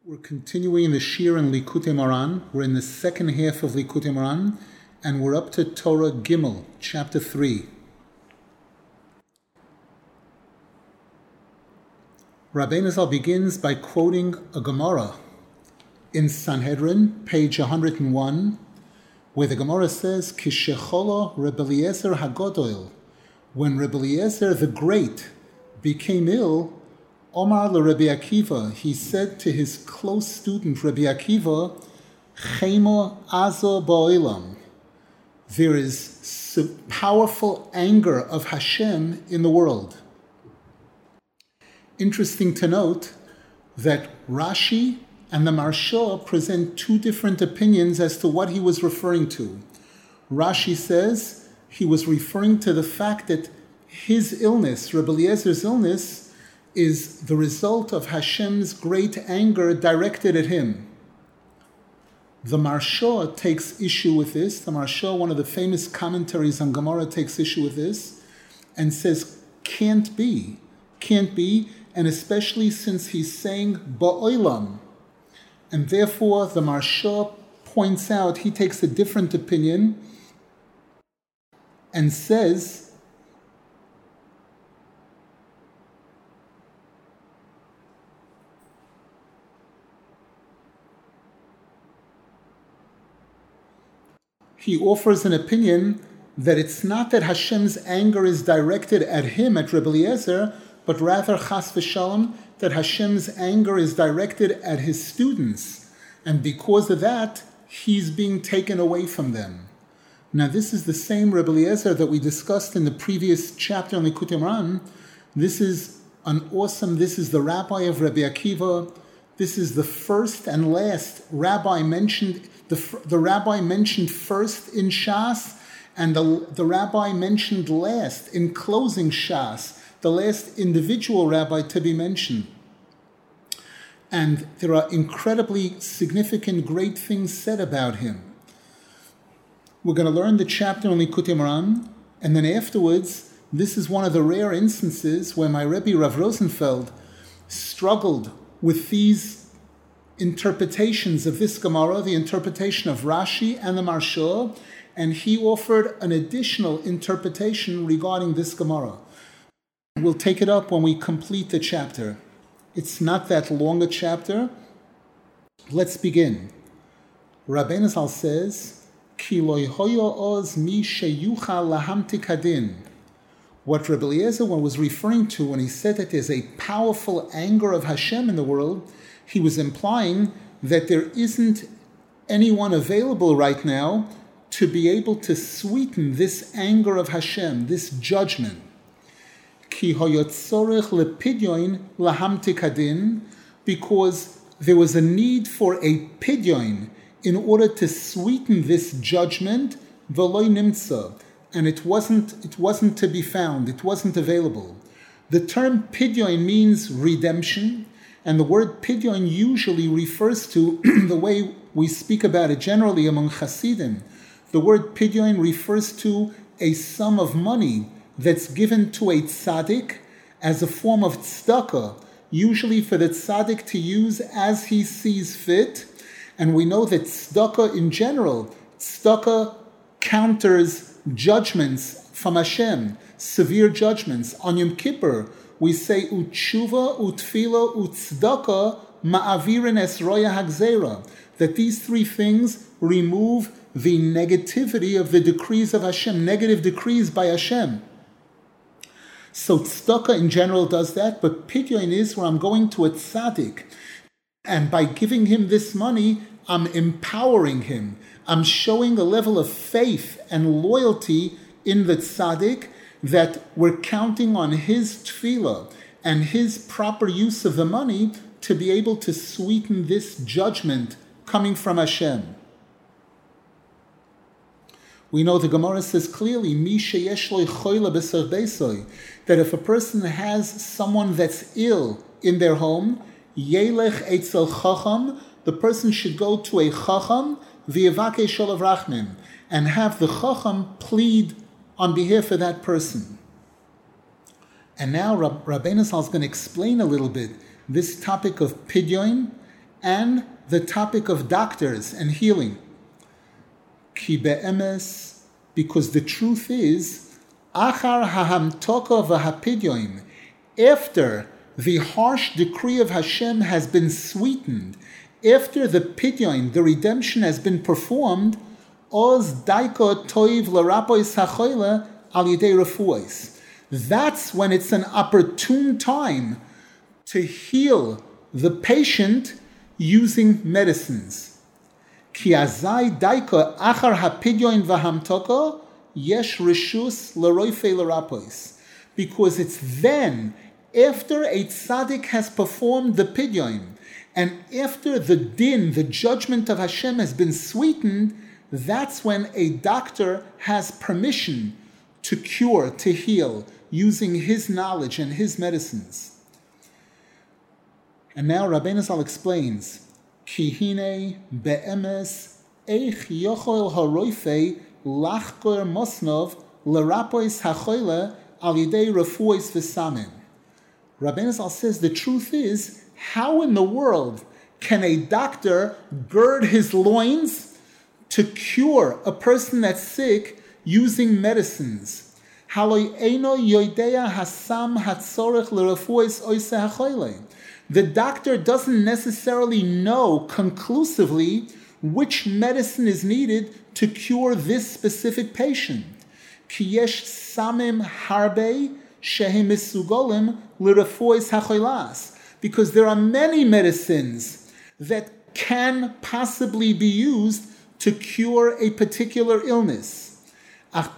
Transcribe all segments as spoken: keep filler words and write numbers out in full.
We're continuing the Shir in Likutei Moharan. We're in the second half of Likutei Moharan, and we're up to Torah Gimel, chapter three. Rabbeinu Zal begins by quoting a Gemara in Sanhedrin, page one hundred one, where the Gemara says, Kishecholo Rebbe Eliezer HaGodol, when Rebbe Eliezer the Great became ill, Omar LeRebbe Akiva, he said to his close student Rebbe Akiva, Chemo Azo Ba'olam, there is powerful anger of Hashem in the world. Interesting to note that Rashi and the Maharsha present two different opinions as to what he was referring to. Rashi says he was referring to the fact that his illness, Rebbe Eliezer's illness, is the result of Hashem's great anger directed at him. The Maharsha takes issue with this. The Maharsha, one of the famous commentaries on Gemara, takes issue with this and says, can't be, can't be, and especially since he's saying Ba'olam. And therefore, the Maharsha points out, he takes a different opinion and says, he offers an opinion that it's not that Hashem's anger is directed at him, at Rebbe Eliezer, but rather, chas v'shalom, that Hashem's anger is directed at his students. And because of that, he's being taken away from them. Now, this is the same Rebbe Eliezer that we discussed in the previous chapter on Likutei Moharan. This is an awesome, this is the rabbi of Rebbe Akiva. This is the first and last rabbi mentioned, the, the rabbi mentioned first in Shas, and the, the rabbi mentioned last in closing Shas, the last individual rabbi to be mentioned. And there are incredibly significant, great things said about him. We're going to learn the chapter on Likutei Moharan, and then afterwards, this is one of the rare instances where my Rebbe Rav Rosenfeld struggled with these interpretations of this Gemara, the interpretation of Rashi and the Maharsha, and he offered an additional interpretation regarding this Gemara. We'll take it up when we complete the chapter. It's not that long a chapter. Let's begin. Rabbeinu Zal says, Ki lo hoyo oz mi sheyuchal lahamtik hadin. What Rebbe Eliezer was referring to when he said that there's a powerful anger of Hashem in the world, he was implying that there isn't anyone available right now to be able to sweeten this anger of Hashem, this judgment. Ki hoyotzorech lepidyon lahamtik hadin, because there was a need for a pidyon in order to sweeten this judgment, v'lo nimtza. And it wasn't it wasn't to be found, it wasn't available. The term pidyon means redemption, and the word pidyon usually refers to the way we speak about it generally among Hasidim. The word pidyon refers to a sum of money that's given to a tzaddik as a form of tzedakah, usually for the tzaddik to use as he sees fit. And we know that tzedakah in general, tzedakah counters judgments from Hashem, severe judgments. On Yom Kippur, we say, Utshuva, Utfila, Utzdaka, Ma'avirin es roya hagzera, that these three things remove the negativity of the decrees of Hashem, negative decrees by Hashem. So tzedakah in general does that, but pidyon is where I'm going to a tzaddik, and by giving him this money, I'm empowering him. I'm showing a level of faith and loyalty in the tzaddik that we're counting on his tefillah and his proper use of the money to be able to sweeten this judgment coming from Hashem. We know the Gemara says clearly, Mi sheyesh lo choila b'ser beisoi, that if a person has someone that's ill in their home, yelech etzel chacham, the person should go to a chacham, v'yevake sholav rachmim, and have the chacham plead on behalf of that person. And now Rabbeinu Zal is going to explain a little bit this topic of pidyon and the topic of doctors and healing. Ki be'emes, because the truth is, achar hahamtoko v'hapidyoin, after the harsh decree of Hashem has been sweetened, after the pidyon, the redemption, has been performed, oz daiko toiv l'rapois hachoyle al yidei refuos. That's when it's an opportune time to heal the patient using medicines. Ki azai daiko achar hapidyon v'hamtoko yesh rishus l'roifei l'rapois. Because it's then, after a tzaddik has performed the pidyon, and after the din, the judgment of Hashem, has been sweetened, that's when a doctor has permission to cure, to heal, using his knowledge and his medicines. And now Rabbeinu Zal explains, Ki hine be'emes eich yochol haroifei lachkor mosnov l'rapois hachoyle al yidei refuos v'samen. Rabbeinu Zal says the truth is, how in the world can a doctor gird his loins to cure a person that's sick using medicines? The doctor doesn't necessarily know conclusively which medicine is needed to cure this specific patient. Kiyesh samim harbe shehem misugolim l'refuos hacholas. Because there are many medicines that can possibly be used to cure a particular illness. However,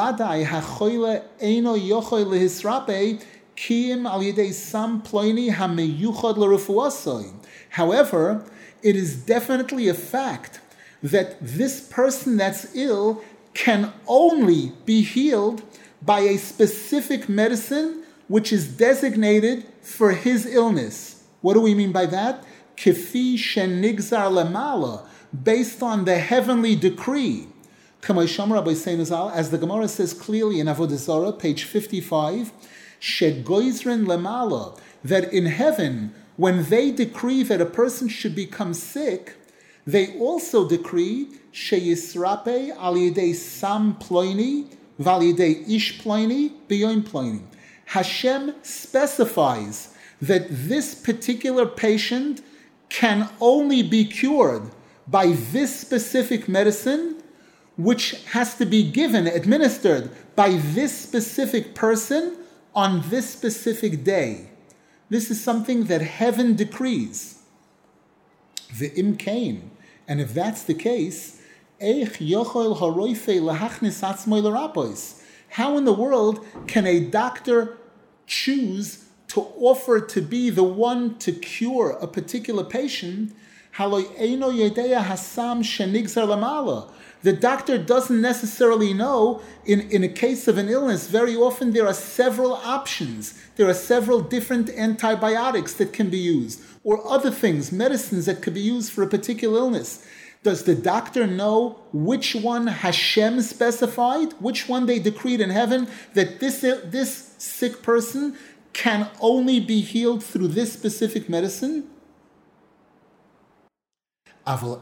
it is definitely a fact that this person that's ill can only be healed by a specific medicine which is designated for his illness. What do we mean by that? Kifi shenigzar lemala, based on the heavenly decree. As the Gemara says clearly in Avodah Zarah, page fifty-five, shegoizrin lemala, that in heaven, when they decree that a person should become sick, they also decree sheyisrape al yidei sam ploini val yidei ish ploini b'yoim ploini. Hashem specifies that this particular patient can only be cured by this specific medicine, which has to be given, administered by this specific person on this specific day. This is something that heaven decrees. V'im kain, and if that's the case, eich yochol haroifei lahachnis atzmoi l'rapois. How in the world can a doctor choose to offer to be the one to cure a particular patient? The doctor doesn't necessarily know. In, in a case of an illness, very often there are several options. There are several different antibiotics that can be used, or other things, medicines that could be used for a particular illness. Does the doctor know which one Hashem specified, which one they decreed in heaven, that this, this sick person can only be healed through this specific medicine? However,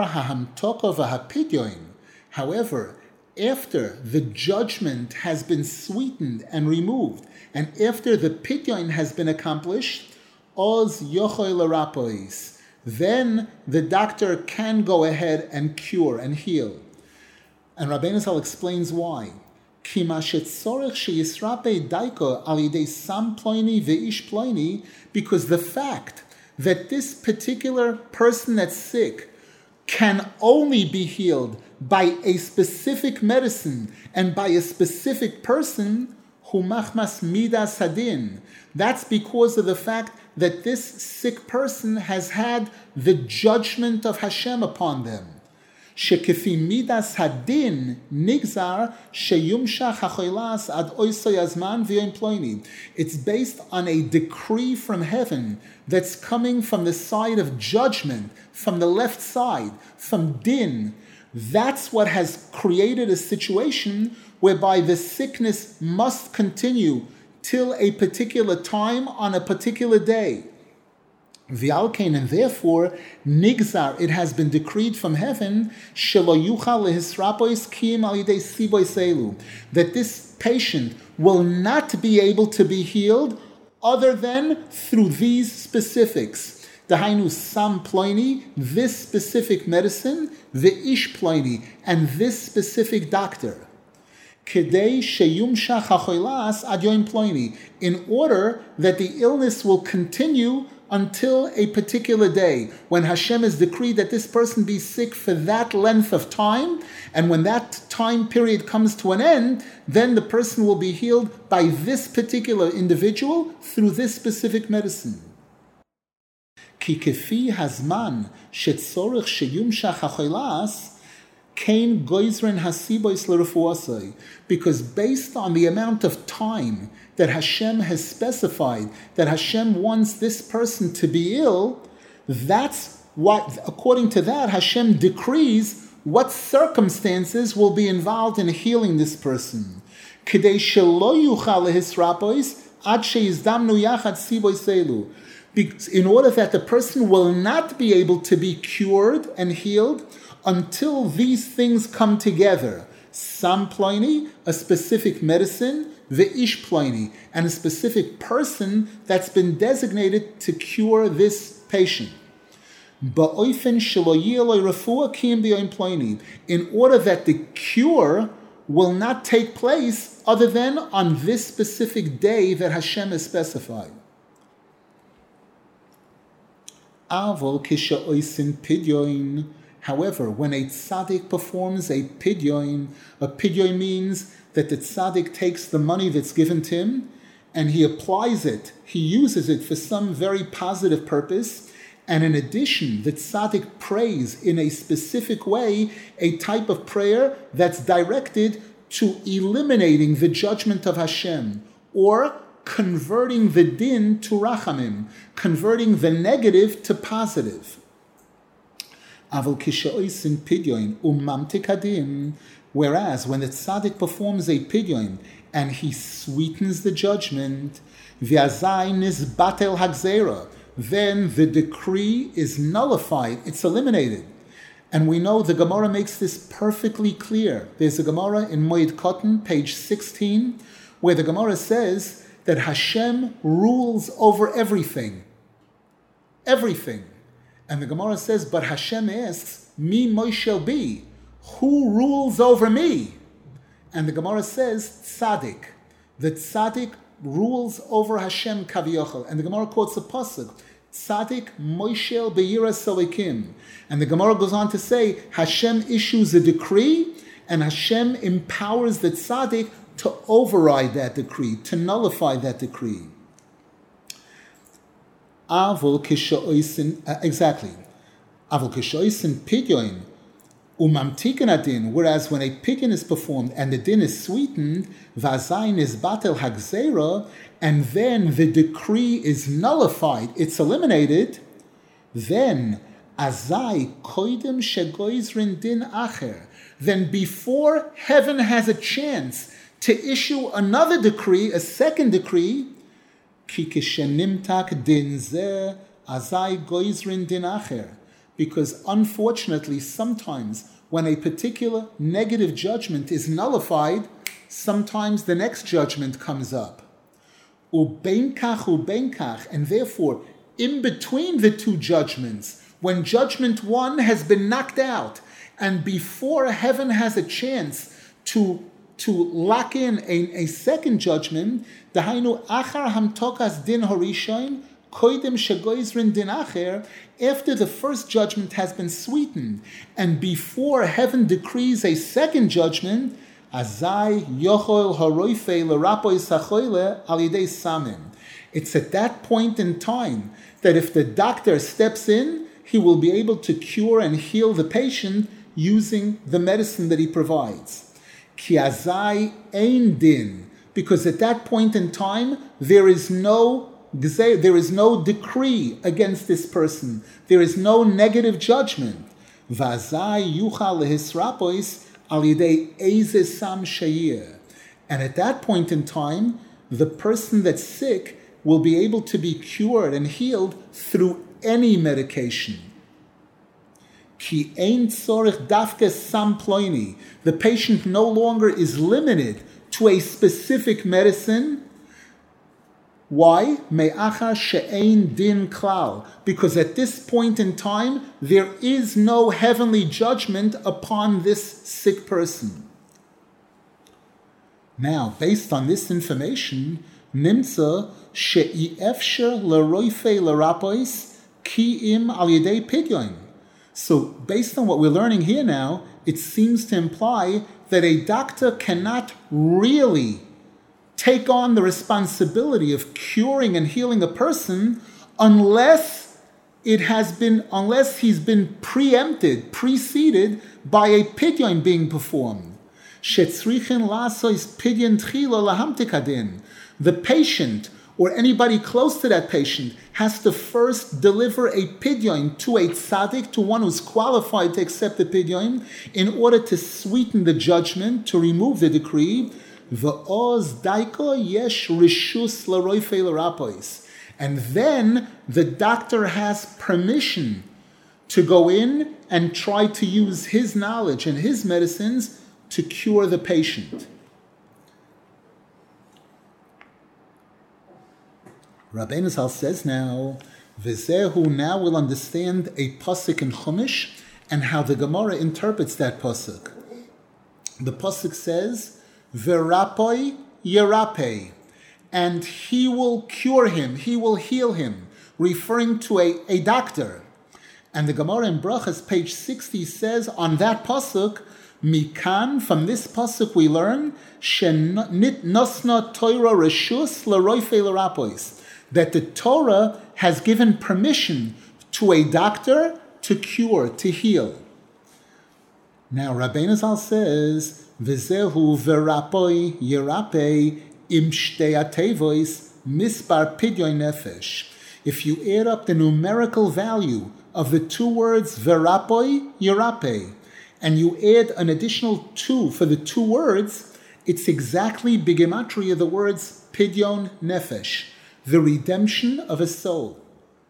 after the judgment has been sweetened and removed, and after the pidyon has been accomplished, oz yochoy l'rapois, then the doctor can go ahead and cure and heal. And Rabbeinu Zal explains why. Because the fact that this particular person that's sick can only be healed by a specific medicine and by a specific person, humachmas midas hadin. That's because of the fact that this sick person has had the judgment of Hashem upon them. Shekefi midas hadin nigzar sheyumshach hachoilas ad oisoy azman v'yom ploini. It's based on a decree from heaven that's coming from the side of judgment, from the left side, from din. That's what has created a situation whereby the sickness must continue till a particular time on a particular day. V'alkein, and therefore, nigzar, it has been decreed from heaven, shelo yuchal lehisrapois kiyim al yidei sibois elu, that this patient will not be able to be healed other than through these specifics. Dahainu sam ploini, this specific medicine, ve'ish ploini, and this specific doctor. Kedei sheyumshach hachoilas ad yom ploini, in order that the illness will continue until a particular day, when Hashem has decreed that this person be sick for that length of time, and when that time period comes to an end, then the person will be healed by this particular individual through this specific medicine. Ki kefi hazman shetzorich sheyumshach hachoilas, Kain goizren hasibois l'refuasai, because based on the amount of time that Hashem has specified, that Hashem wants this person to be ill, that's what, according to that, Hashem decrees what circumstances will be involved in healing this person. K'dei shelo yuchal lehisrapois ad sheyizdamnu yachad sibois elu, in order that the person will not be able to be cured and healed until these things come together. Sam ploini, a specific medicine, ve'ish ploini, and a specific person that's been designated to cure this patient. Ba'oifen shelo yeh lo refuah kiyim b'yom ploini, in order that the cure will not take place other than on this specific day that Hashem has specified. Avol kisha pidyoin. However, when a tzaddik performs a pidyon, a pidyon means that the tzaddik takes the money that's given to him and he applies it, he uses it for some very positive purpose, and in addition, the tzaddik prays in a specific way, a type of prayer that's directed to eliminating the judgment of Hashem, or converting the din to rachamim, converting the negative to positive. Aval kishaoisin pidyon umamtik hadim, whereas when the tzaddik performs a pidyon and he sweetens the judgment, v'azai nizbatel hagzera, then the decree is nullified, it's eliminated. And we know the Gemara makes this perfectly clear. There's a Gemara in Moed Katan, page sixteen, where the Gemara says that Hashem rules over everything. Everything. And the Gemara says, but Hashem asks, Mi Moshel be, who rules over me? And the Gemara says, Tzaddik. The Tzaddik rules over Hashem Kaviyachal. And the Gemara quotes a pasuk, Tzaddik Moshel beyiras Elikim. And the Gemara goes on to say, Hashem issues a decree, and Hashem empowers the Tzaddik to override that decree, to nullify that decree. Avol kishoisin, uh, exactly. Avol kishoisin pidyon umamtiken adin. Whereas when a pidyon is performed and the din is sweetened, vazayin is batel hagzera, and then the decree is nullified, it's eliminated. Then azai koidem shegoizrin din acher. Then before heaven has a chance to issue another decree, a second decree, because unfortunately, sometimes when a particular negative judgment is nullified, sometimes the next judgment comes up. Ubeinkach ubeinkach, and therefore, in between the two judgments, when judgment one has been knocked out, and before heaven has a chance to to lock in a, a second judgment, dahainu achar hamtokas din horishain koidem shegoizrin din acher, after the first judgment has been sweetened, and before heaven decrees a second judgment, azai yochol haroife l'rapoy sachoyle al yidei samim. It's at that point in time that if the doctor steps in, he will be able to cure and heal the patient using the medicine that he provides. Ki azai ein din, because at that point in time there is no there is no decree against this person. There is no negative judgment. Vazai yuchal lehisrapois al yidei eize sam shayir, and at that point in time, the person that's sick will be able to be cured and healed through any medication. Ki ein tzorich dafke sam ploini. The patient no longer is limited to a specific medicine. Why? Me'achar she'ein din klal. Because at this point in time, there is no heavenly judgment upon this sick person. Now, based on this information, nimtza she'i efsher l'roife l'rapois ki im al yedei pidyon. So, based on what we're learning here now, it seems to imply that a doctor cannot really take on the responsibility of curing and healing a person unless it has been, unless he's been preempted, preceded by a pidyon being performed. Shetzrichen lasois pidyon tchila lahamtikadin. The patient or anybody close to that patient has to first deliver a pidyon to a tzaddik, to one who's qualified to accept the pidyon, in order to sweeten the judgment, to remove the decree. V'oz daiko yesh rishus l'roifei l'rapois. And then the doctor has permission to go in and try to use his knowledge and his medicines to cure the patient. Rabbeinu Zal says now, V'zehu now will understand a pasuk in Chumash and how the Gemara interprets that pasuk. The pasuk says, V'rapoi yerapei, and he will cure him, he will heal him, referring to a, a doctor. And the Gemara in Brachas, page sixty, says on that pasuk, Mikan, from this pasuk we learn, Shenit nosna Torah reshus l'roifei l'rapois, that the Torah has given permission to a doctor to cure, to heal. Now Rabbeinu Zal says, V'zehu v'rapoi yerapei im shtei atevois mispar pidyon nefesh. If you add up the numerical value of the two words v'rapoi yerapei, and you add an additional two for the two words, it's exactly bigematria of the words pidyon nefesh, the redemption of a soul.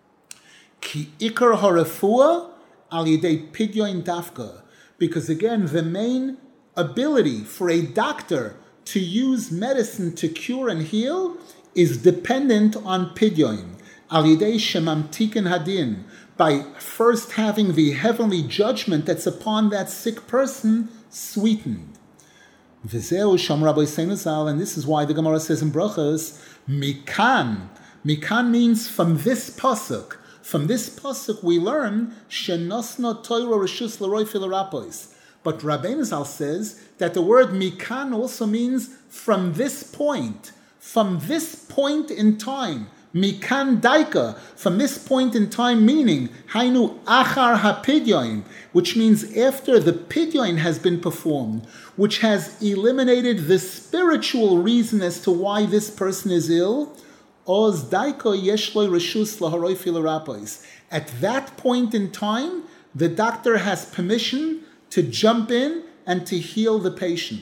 Ki ikar harefua al yidei pidyon dafka. Because again, the main ability for a doctor to use medicine to cure and heal is dependent on pidyon. Al yidei shemamtikin hadin, by first having the heavenly judgment that's upon that sick person sweetened. V'zeu sham Rabbi Seinazal, and this is why the Gemara says in Brachas, Mikan. Mikan means from this pasuk. From this pasuk we learn shenosna Torah reshus l'roifei l'rapois. But Rabbeinu Zal says that the word Mikan also means from this point. From this point in time. Mikan daika, from this point in time, meaning hainu achar hapidyon, which means after the pidyon has been performed, which has eliminated the spiritual reason as to why this person is ill. Oz daika yesh lo reshus laharoifei l'rapois. At that point in time, the doctor has permission to jump in and to heal the patient.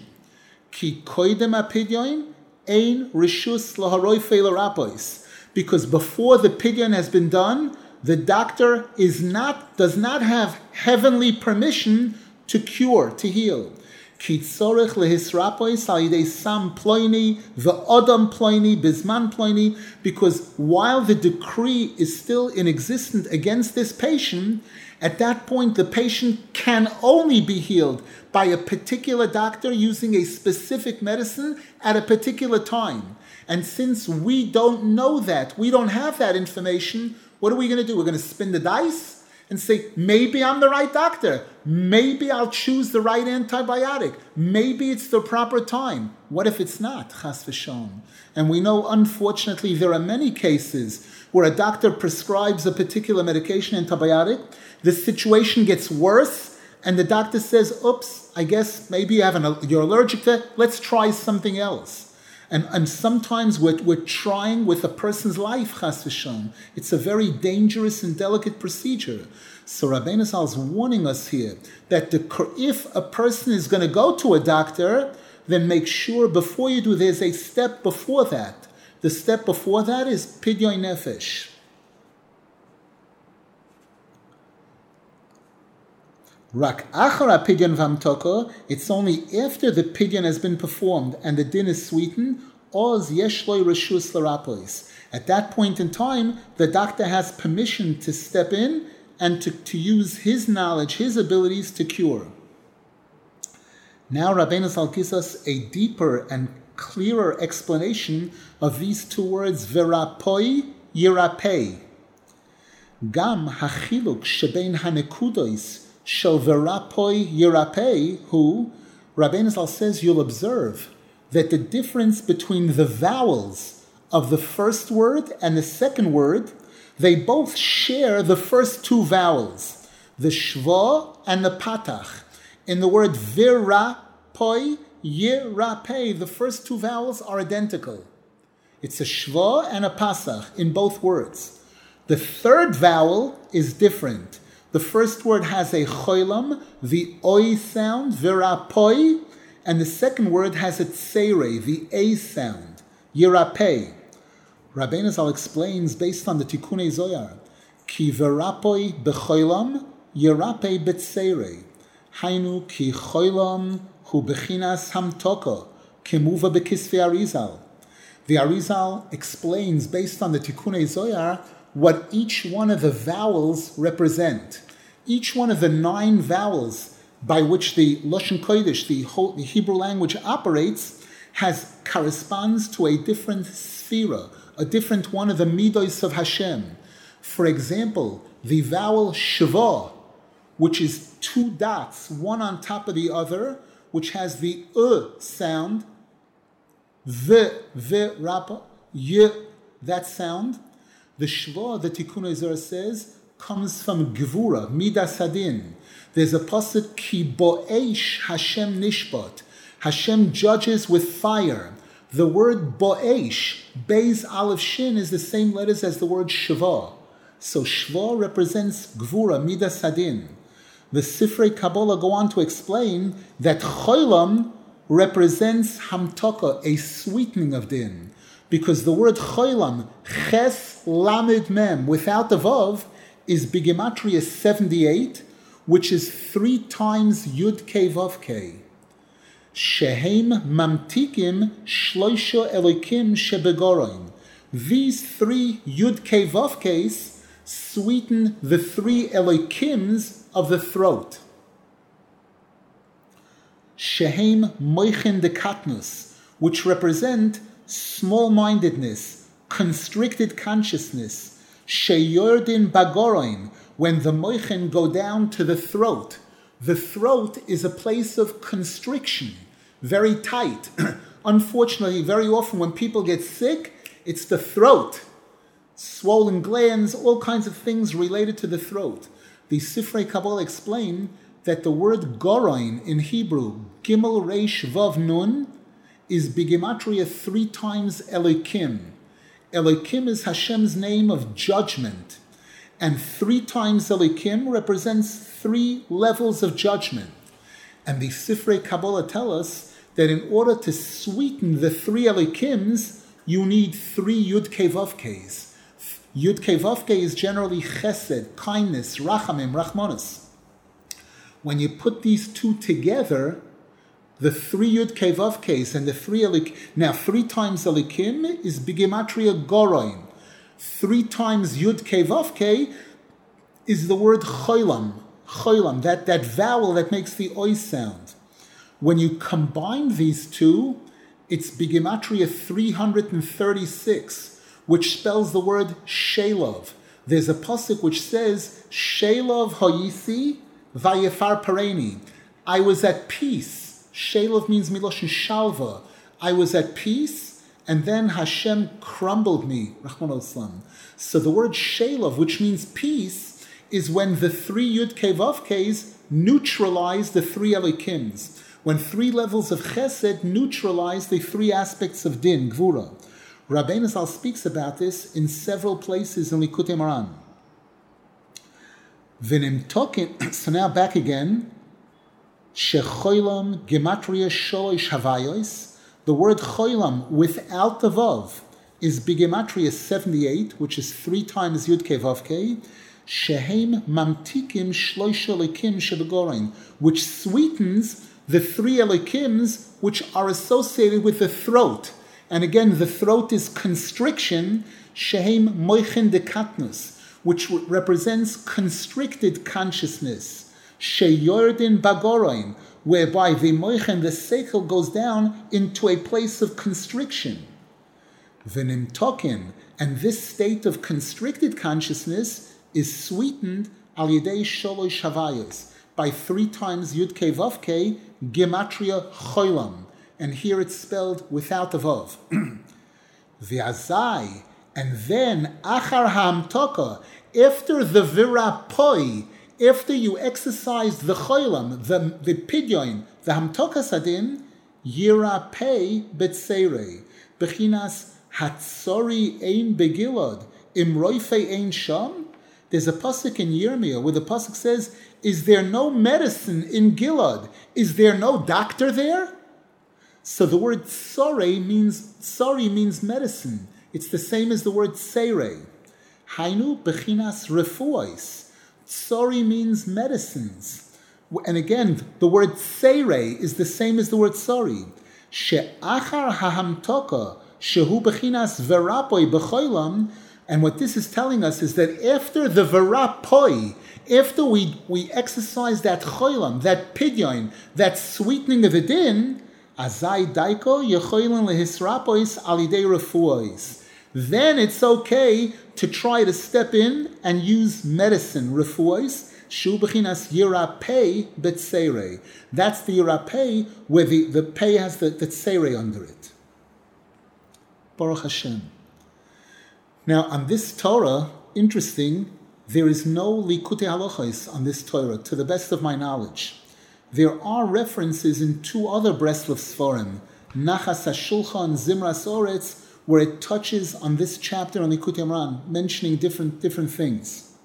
Ki koidem hapidyon ein reshus laharoifei l'rapois. Because before the pidyon has been done, the doctor is not does not have heavenly permission to cure, to heal. Ki tzorech lehisrapois al yidei sam ploini v'odam ploini bizman ploini. Because while the decree is still in existence against this patient, at that point the patient can only be healed by a particular doctor using a specific medicine at a particular time. And since we don't know that, we don't have that information, what are we going to do? We're going to spin the dice and say, maybe I'm the right doctor. Maybe I'll choose the right antibiotic. Maybe it's the proper time. What if it's not? Chas v'shalom. And we know, unfortunately, there are many cases where a doctor prescribes a particular medication, antibiotic, the situation gets worse, and the doctor says, oops, I guess maybe you have an, you're allergic to it. Let's try something else. And, and sometimes we're, we're trying with a person's life, chas v'shalom. It's a very dangerous and delicate procedure. So Rabbeinu Zal is warning us here that the, if a person is going to go to a doctor, then make sure before you do, there's a step before that. The step before that is pidyon nefesh. Rak achara pidyon v'hamtoko, it's only after the pidyon has been performed and the din is sweetened, oz yesh lo reshus l'rapois. At that point in time, the doctor has permission to step in and to, to use his knowledge, his abilities to cure. Now Rabbeinu Zal gives us a deeper and clearer explanation of these two words, verapoi, yirapei. Gam hachiluk shebein hanekudos shel verapoi yirapei, who, Rabbeinu Zal says, you'll observe that the difference between the vowels of the first word and the second word, they both share the first two vowels, the shva and the patach. In the word virapoi, yirapei, the first two vowels are identical. It's a shva and a pasach in both words. The third vowel is different. The first word has a cholam, the oi sound, virapoi, and the second word has a tsere, the a sound, yirapei. Rabbeinu Zal explains based on the Tikkunei Zohar, ki verapoi becholam, yirapei betzere. Hainu ki cholam hu bechinas hamtoko, kemuva bekisvei Arizal. The Arizal explains based on the Tikkunei Zohar what each one of the vowels represent. Each one of the nine vowels by which the Lashon Kodesh, the, whole, the Hebrew language, operates, has corresponds to a different sphera, a different one of the midos of Hashem. For example, the vowel shva, which is two dots, one on top of the other, which has the uh sound, v, v, rapa, y, that sound. The shva, the Tikkunei Zohar says, comes from gevura, midas hadin. There's a pasuk, ki bo'esh Hashem nishpat. Hashem judges with fire. The word bo'esh, beis aleph shin, is the same letters as the word shva. So shva represents gvura, midas hadin. The Sifrei Kabbalah go on to explain that cholam represents hamtaka, a sweetening of din. Because the word cholam, ches lamed mem, without the vav, is bigematria seventy-eight, which is three times yud kei vav kei. Shehem mamtikim shloisha elokim shebegoroin. These three Yud Kei Vav Keis sweeten the three elokims of the throat. Shehem moichin dekatnus, which represent small-mindedness, constricted consciousness. Sheyordin bagoroin, when the moichin go down to the throat. The throat is a place of constriction, very tight. Unfortunately, very often when people get sick, it's the throat. Swollen glands, all kinds of things related to the throat. The Sifrei Kabbalah explain that the word goroin in Hebrew, gimel reish vav nun, is bigematria three times Elokim. Elokim is Hashem's name of judgment. And three times Elokim represents three levels of judgment. And the Sifrei Kabbalah tell us that in order to sweeten the three Elokims, you need three Yud Kei Vav Keis. Yud Kei Vav Kei is generally chesed, kindness, rachamim, rachmanis. When you put these two together, the three Yud Kei Vav Keis and the three Elokim, now three times Elokim is bigematria goroin. Three times Yud Kei Vav Kei is the word cholam, cholam, that, that vowel that makes the oi sound. When you combine these two, it's bigematria three hundred thirty-six, which spells the word shelov. There's a pasuk which says, shelov hayisi vayefar pareni. I was at peace. Shelov means miloshin shalva. I was at peace, and then Hashem crumbled me. Rahman al-Islam. So the word shelov, which means peace, is when the three Yud Kei Vav Keis neutralize the three Elokims. When three levels of chesed neutralize the three aspects of din, gvura. Rabbeinu Zal speaks about this in several places in Likutei Moharan. V'nim tokin, so now back again, shecholam gematria sholosh havayos. The word cholam without the vav is bigematria seventy-eight, which is three times Yud Kei Vav Kei. shehem mamtikim shloisha elikim shebegorain, which sweetens the three elikims which are associated with the throat. And again, the throat is constriction, shehem moichin dekatnus, which represents constricted consciousness, sheyordin bagorain, whereby the moichin, the seichel, goes down into a place of constriction. V'nimtokin, and this state of constricted consciousness is sweetened al yedei sholosh havayos, by three times Yud Kei Vav Kei, Gematria Cholam. And here it's spelled without the Vav. V'azai, and then Achar HaHamtoka, after the Virapoi, after you exercise the Cholam, the, the Pidyon, the Hamtoka Sadin, Yira Pei Betseirei, Bechinas Hatsori Ein Begilad, Imroife Ein Sham. There's a pasuk in Yirmiyah where the pasuk says, is there no medicine in Gilad? Is there no doctor there? So the word tsore means, tsori means medicine. It's the same as the word tseire. Hainu bechinas refuos. Tsori means medicines. And again, the word tseire is the same as the word tsori. She'achar hahamtoka, shehu bechinas verapoi bechoilam. And what this is telling us is that after the verapoi, after we, we exercise that choilam, that pidyon, that sweetening of the din, azai daiko yechoilan lehisrapois alidei refuos. Then it's okay to try to step in and use medicine, refuos, shu bechinas yirapei betseirei. That's the yirapei where the, the pei has the, the tseirei under it. Baruch Hashem. Now, on this Torah, interesting, there is no likutei halachos on this Torah, to the best of my knowledge. There are references in two other Breslov Sforim, Nachas HaShulchan, Zimras Oretz, where it touches on this chapter on Likutei Moharan, mentioning different, different things.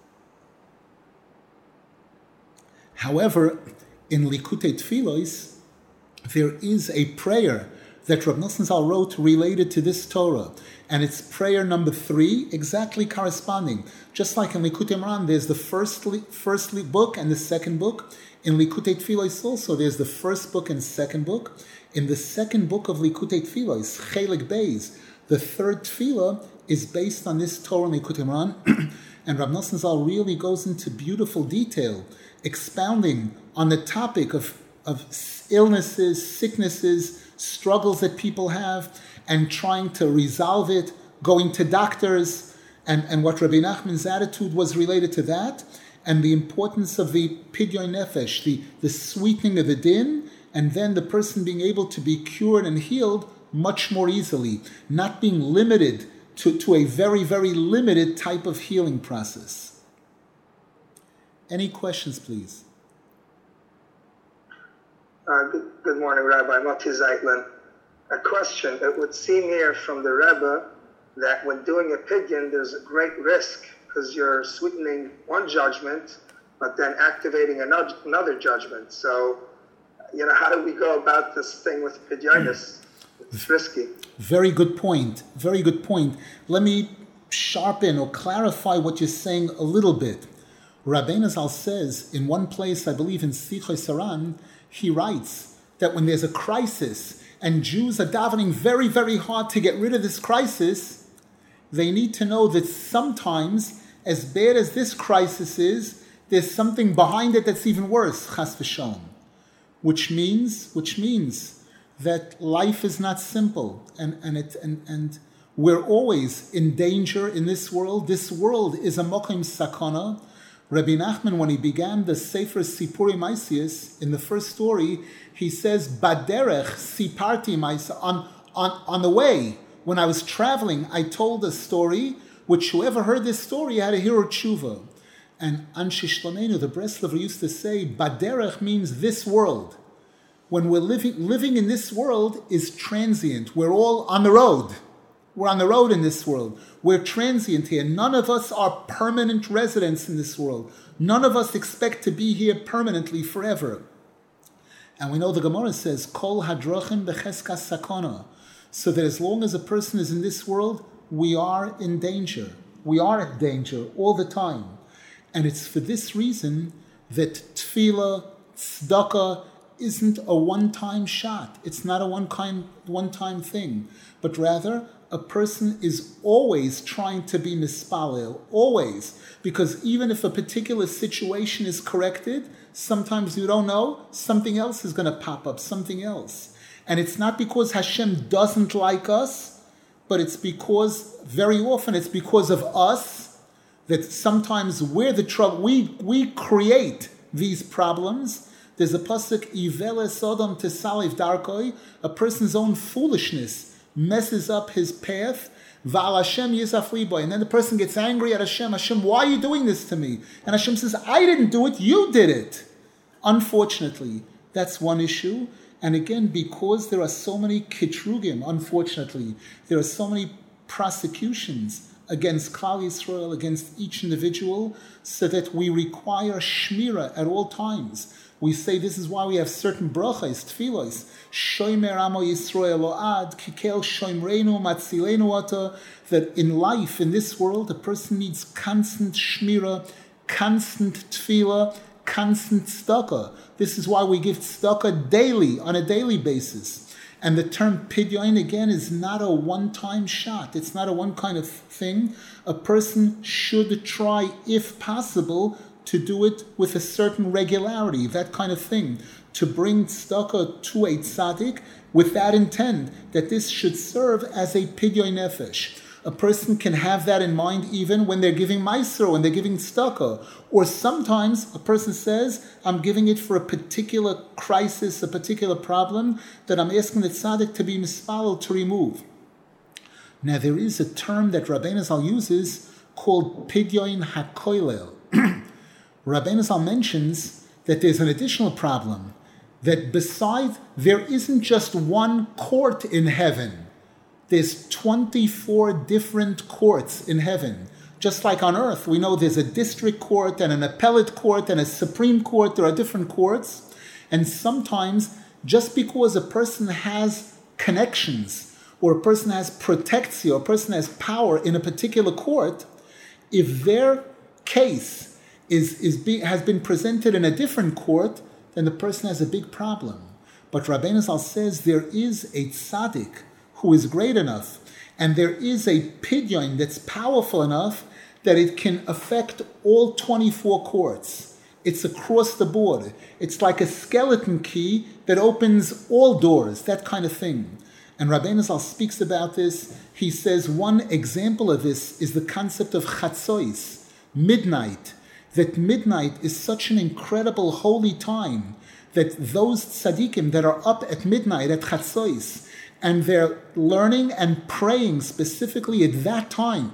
However, in Likutei Tfilos, there is a prayer that Rav Nosson Zal wrote related to this Torah. And it's prayer number three, exactly corresponding. Just like in Likutei Moharan, there's the first, first book and the second book. In Likutei Tfilos also, there's the first book and second book. In the second book of Likutei Tfilos, Chelik Beis, the third tefillah is based on this Torah in Likutei Moharan. And Rav Nosson Zal really goes into beautiful detail, expounding on the topic of, of illnesses, sicknesses, struggles that people have, and trying to resolve it, going to doctors, and, and what Rabbi Nachman's attitude was related to that, and the importance of the pidyon nefesh, the, the sweetening of the din, and then the person being able to be cured and healed much more easily, not being limited to, to a very, very limited type of healing process. Any questions, please? Uh, good, good morning, Rabbi Moti Zeitlin. A question. It would seem here from the Rebbe that when doing a pidyon, there's a great risk because you're sweetening one judgment, but then activating another, another judgment. So, you know, how do we go about this thing with pidyonis? It's risky. Very good point. Very good point. Let me sharpen or clarify what you're saying a little bit. Rabbeinu Zal says in one place, I believe in Sichos Saran, he writes that when there's a crisis and Jews are davening very, very hard to get rid of this crisis, they need to know that sometimes, as bad as this crisis is, there's something behind it that's even worse, chas v'shalom. Which means, which means that life is not simple, and and it and and we're always in danger in this world. This world is a mokim sakana. Rabbi Nachman, when he began the Sefer Sipuri Maisius, in the first story, he says, Baderech Siparti Maisa, on, on, on the way, when I was traveling, I told a story, which whoever heard this story had a hero tshuva. And Anshe Shlomeinu, the Breslover, used to say, Baderech means this world. When we're living, living in this world is transient. We're all on the road. We're on the road in this world. We're transient here. None of us are permanent residents in this world. None of us expect to be here permanently forever. And we know the Gemara says, Kol hadrochim becheskas sakona. So that as long as a person is in this world, we are in danger. We are in danger all the time. And it's for this reason that tefillah, tzedakah, isn't a one-time shot. It's not a one-time one-time thing, but rather a person is always trying to be mispalel, always, because even if a particular situation is corrected, sometimes you don't know, something else is going to pop up, something else. And it's not because Hashem doesn't like us, but it's because, very often, it's because of us that sometimes we're the trouble. We, we create these problems. There's a pasuk, Ivele Sodom Tesaliv Darkoi, a person's own foolishness messes up his path, Val Hashem Yisaf Liboy, and then the person gets angry at Hashem. Hashem, why are you doing this to me? And Hashem says, I didn't do it, you did it. Unfortunately, that's one issue. And again, because there are so many kitrugim, unfortunately, there are so many prosecutions against Klal Yisrael, against each individual, so that we require shmira at all times. We say this is why we have certain brachas, tefillos, shomer amo Yisrael oad, kikel shoimreinu matzilenu ata, that in life, in this world, a person needs constant shmira, constant tefillah, constant tzedakah. This is why we give tzedakah daily, on a daily basis. And the term pidyon, again, is not a one-time shot. It's not a one kind of thing. A person should try, if possible, to do it with a certain regularity, that kind of thing, to bring tzedakah to a tzaddik with that intent, that this should serve as a pidyon nefesh. A person can have that in mind even when they're giving meiser, when they're giving tzedakah. Or sometimes a person says, I'm giving it for a particular crisis, a particular problem that I'm asking the tzaddik to be mispalel to remove. Now there is a term that Rabbeinu Zal uses called pidyon hakoilel. Rabbeinu Zal mentions that there's an additional problem, that besides, there isn't just one court in heaven. There's twenty-four different courts in heaven. Just like on earth, we know there's a district court and an appellate court and a supreme court. There are different courts. And sometimes, just because a person has connections, or a person has protectio, or a person has power in a particular court, if their case is, is be, has been presented in a different court, then the person has a big problem. But Rabbeinu Zal says there is a tzaddik who is great enough, and there is a pidyon that's powerful enough that it can affect all twenty-four courts. It's across the board. It's like a skeleton key that opens all doors, that kind of thing. And Rabbeinu Zal speaks about this. He says one example of this is the concept of chatzois, midnight. That midnight is such an incredible holy time that those tzaddikim that are up at midnight, at chatzois, and they're learning and praying specifically at that time,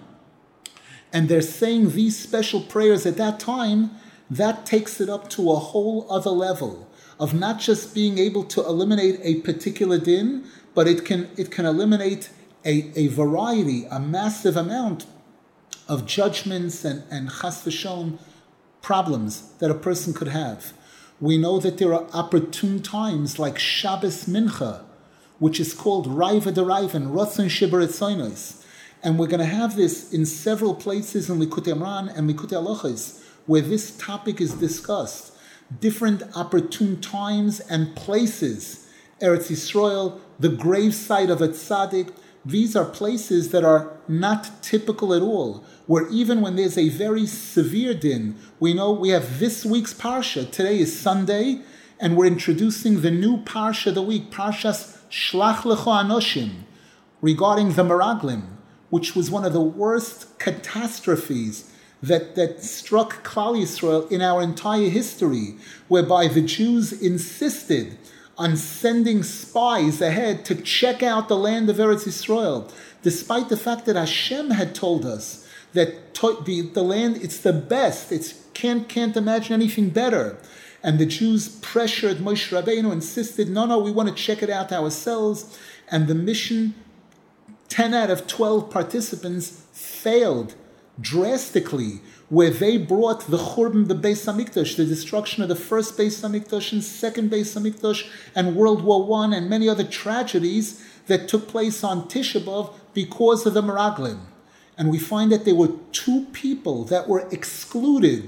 and they're saying these special prayers at that time, that takes it up to a whole other level of not just being able to eliminate a particular din, but it can it can eliminate a, a variety, a massive amount of judgments and, and chas v'shalom problems that a person could have. We know that there are opportune times like Shabbos Mincha, which is called Raiva Deraivan, Ratzon Shibaretzonos. And we're going to have this in several places in Likutei Amran and Likutei Halachos, where this topic is discussed. Different opportune times and places. Eretz Yisrael, the gravesite of a tzaddik, these are places that are not typical at all, where even when there's a very severe din, we know we have this week's Parsha. Today is Sunday, and we're introducing the new Parsha of the week, Parshas Shlach Lecho Anoshim, regarding the Meraglim, which was one of the worst catastrophes that, that struck Klal Yisrael in our entire history, whereby the Jews insisted on sending spies ahead to check out the land of Eretz Yisrael, despite the fact that Hashem had told us that to, the, the land, it's the best, it's can't, can't imagine anything better. And the Jews pressured Moshe Rabbeinu, insisted, no, no, we want to check it out ourselves. And the mission, ten out of twelve participants failed drastically, where they brought the Churban, the Beis HaMikdash, the destruction of the first Beis HaMikdash and second Beis HaMikdash, and World War One, and many other tragedies that took place on Tisha B'Av because of the Meraglim. And we find that there were two people that were excluded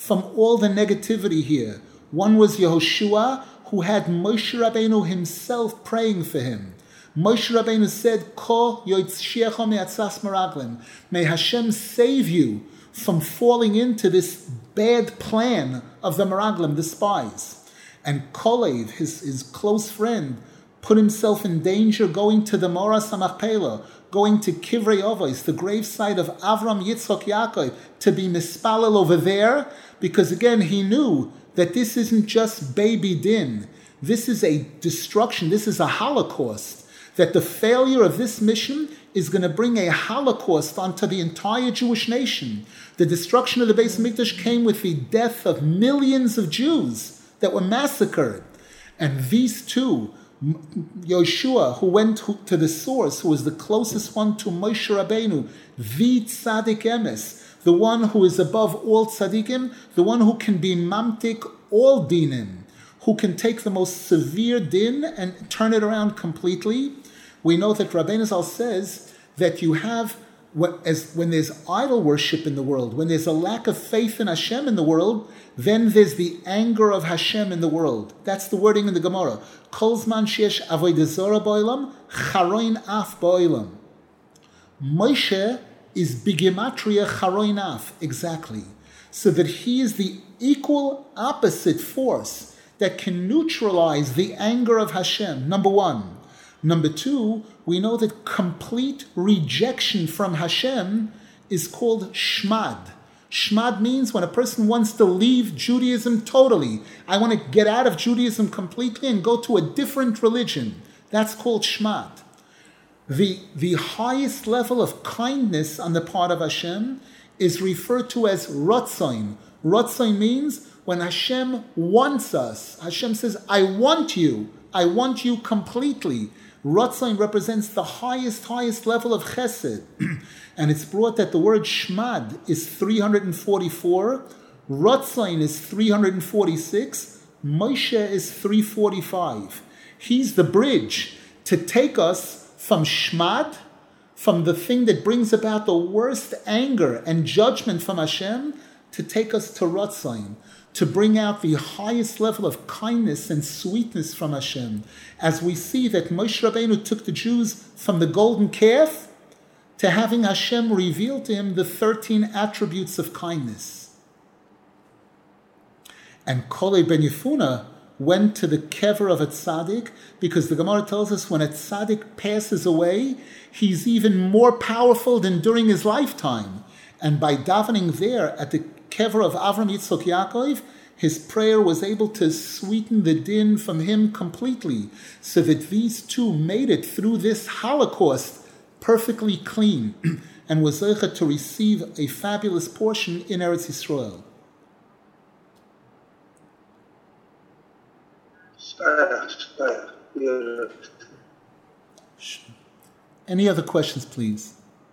from all the negativity here. One was Yehoshua, who had Moshe Rabbeinu himself praying for him. Moshe Rabbeinu said, Ko yotzshecha me'atzas meraglim. May Hashem save you from falling into this bad plan of the meraglim, the spies. And Kolev, his, his close friend, put himself in danger going to the Moras HaMachpelah, going to Kivrei Avos, the gravesite of Avram, Yitzchok, Yaakov, to be mispalel over there, because again, he knew that this isn't just baby din. This is a destruction, this is a Holocaust, that the failure of this mission is going to bring a Holocaust onto the entire Jewish nation. The destruction of the Beis Hamikdash came with the death of millions of Jews that were massacred. And these two, Yoshua, who went to the source, who was the closest one to Moshe Rabbeinu, the Tzaddik Emes, the one who is above all tzaddikim, the one who can be mamtik all dinim, who can take the most severe din and turn it around completely. We know that Rabbeinu Zal says that you have, as when there's idol worship in the world, when there's a lack of faith in Hashem in the world, then there's the anger of Hashem in the world. That's the wording in the Gemara. Kol zman sheyesh avodah zara ba'olam, charoin af ba'olam. Moshe is bigematria charoin af, exactly. So that he is the equal opposite force that can neutralize the anger of Hashem, number one. Number two, we know that complete rejection from Hashem is called shmad. Shmad means when a person wants to leave Judaism totally. I want to get out of Judaism completely and go to a different religion. That's called shmad. The, the highest level of kindness on the part of Hashem is referred to as rotzain. Rotzain means when Hashem wants us. Hashem says, I want you. I want you completely. Rotzain represents the highest, highest level of chesed. And it's brought that the word shmad is three hundred forty-four, Rotzain is three hundred forty-six, Moshe is three hundred forty-five. He's the bridge to take us from shmad, from the thing that brings about the worst anger and judgment from Hashem, to take us to Rotzain, to bring out the highest level of kindness and sweetness from Hashem. As we see that Moshe Rabbeinu took the Jews from the golden calf to having Hashem reveal to him the thirteen attributes of kindness. And Kole ben Yefuna went to the kever of a tzaddik, because the Gemara tells us when a tzaddik passes away, he's even more powerful than during his lifetime. And by davening there at the kever of Avram, Yitzchok, Yaakov, his prayer was able to sweeten the din from him completely, so that these two made it through this Holocaust perfectly clean, and was able to receive a fabulous portion in Eretz Yisrael. Any other questions, please?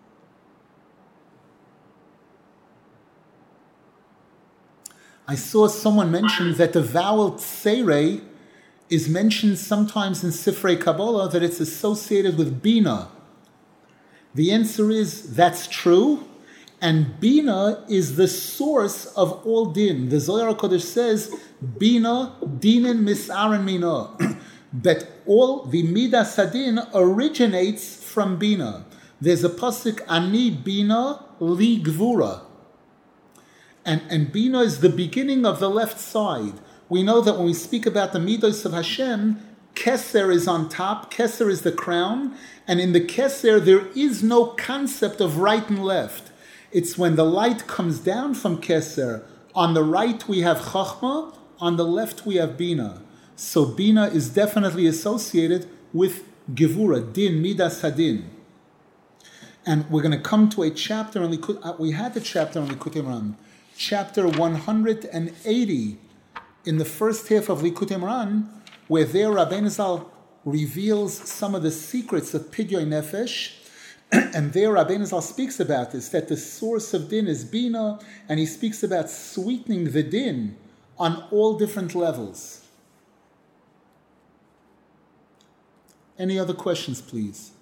I saw someone mention that the vowel tsere is mentioned sometimes in Sifrei Kabbalah, that it's associated with Bina. The answer is that's true, and Bina is the source of all din. The Zohar HaKodesh says, Bina dinin misaron mina, that all the midas hadin originates from Bina. There's a pasuk, Ani Bina li gvura. And, and Bina is the beginning of the left side. We know that when we speak about the midos of Hashem, Keser is on top, Keser is the crown, and in the Keser there is no concept of right and left. It's when the light comes down from Keser, on the right we have Chachma, on the left we have Bina. So Bina is definitely associated with Gevura, Din, Midas Hadin. And we're going to come to a chapter, on Likut, we had the chapter on Likutei Moharan, chapter one hundred eighty, in the first half of Likutei Moharan, where there Rabbeinu Zal reveals some of the secrets of Pidyon Nefesh, and there Rabbeinu Zal speaks about this, that the source of din is Bina, and he speaks about sweetening the din on all different levels. Any other questions, please?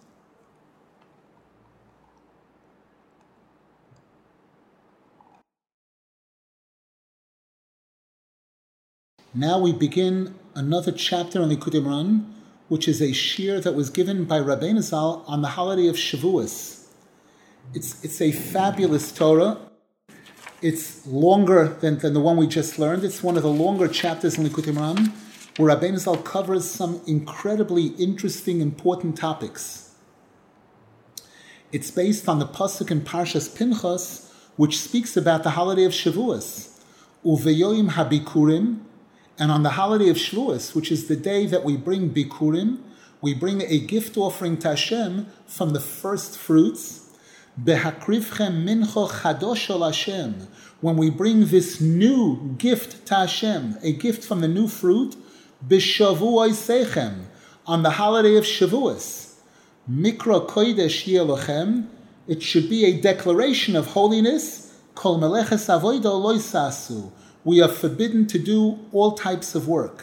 Now we begin another chapter in Likutei Moharan, which is a shir that was given by Rabbeinu Zal on the holiday of Shavuos. It's it's a fabulous Torah. It's longer than, than the one we just learned. It's one of the longer chapters in Likutei Moharan, where Rabbeinu Zal covers some incredibly interesting, important topics. It's based on the pasuk in Parshas Pinchas, which speaks about the holiday of Shavuos, Uveyoyim habikurim, and on the holiday of Shavuos, which is the day that we bring bikurim, we bring a gift offering to Hashem from the first fruits. Behakrivchem mincho chadosh ol Hashem, when we bring this new gift to Hashem, a gift from the new fruit, b'shavuos seichem, on the holiday of Shavuos, mikra kodesh yelochem, it should be a declaration of holiness. Kol meleches avoda lo sasu, we are forbidden to do all types of work.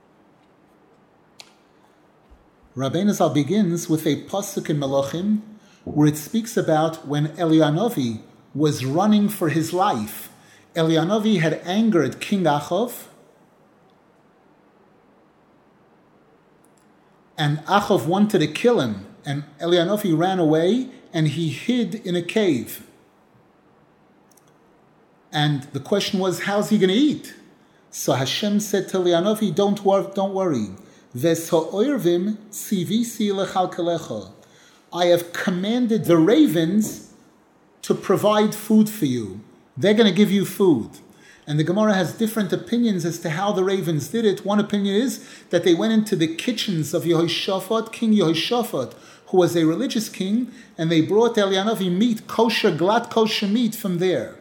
Rabbeinu Zal begins with a pasuk in Melachim, where it speaks about when Eliyahu was running for his life. Eliyahu had angered King Achav, and Achav wanted to kill him, and Eliyahu ran away, and he hid in a cave. And the question was, how's he going to eat? So Hashem said to Eliyahu, don't, wor- don't worry. Ves ha'oirvim tzivisi lechalkelecha, I have commanded the ravens to provide food for you. They're going to give you food. And the Gemara has different opinions as to how the ravens did it. One opinion is that they went into the kitchens of Yehoshaphat, King Yehoshaphat, who was a religious king, and they brought Eliyahu meat, kosher, glatt kosher meat from there.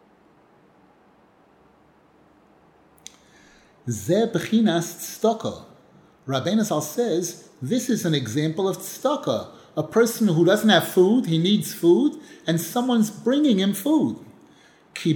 Zeh b'chinas tzedakah. Rabbeinu Zal says, this is an example of tzedakah. A person who doesn't have food, he needs food, and someone's bringing him food. So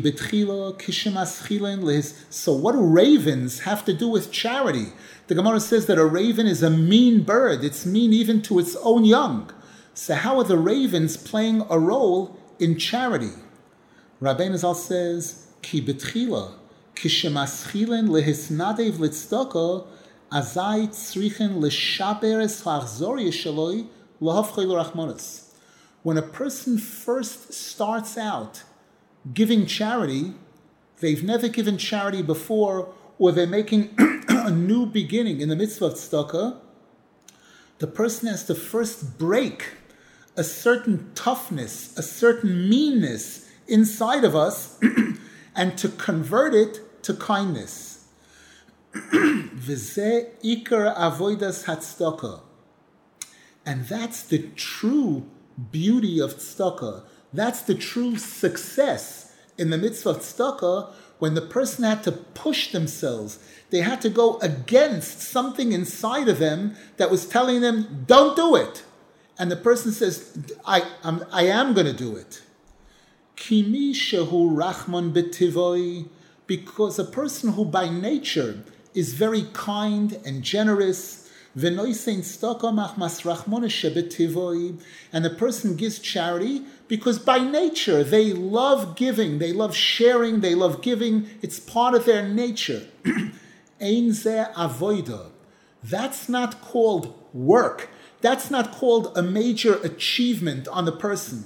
what do ravens have to do with charity? The Gemara says that a raven is a mean bird. It's mean even to its own young. So how are the ravens playing a role in charity? Rabbeinu Zal says, Ki betchila, kishemaschilen lehisnadev litzdaka, azai tzrichen leshaberes ha'achzoriyah shaloi, when a person first starts out giving charity, they've never given charity before, or they're making a new beginning in the mitzvah of tzedakah, the person has to first break a certain toughness, a certain meanness inside of us, and to convert it to kindness. V'zeh ikar avodas hatzedakah. And that's the true beauty of tzedakah. That's the true success in the mitzvah of tzedakah, when the person had to push themselves. They had to go against something inside of them that was telling them, don't do it. And the person says, I, I'm, I am going to do it. Kimi shehu rachman betivoi, because a person who by nature is very kind and generous, and the person gives charity because by nature they love giving, they love sharing, they love giving. It's part of their nature. Ein zeh avoida. That's not called work. That's not called a major achievement on the person.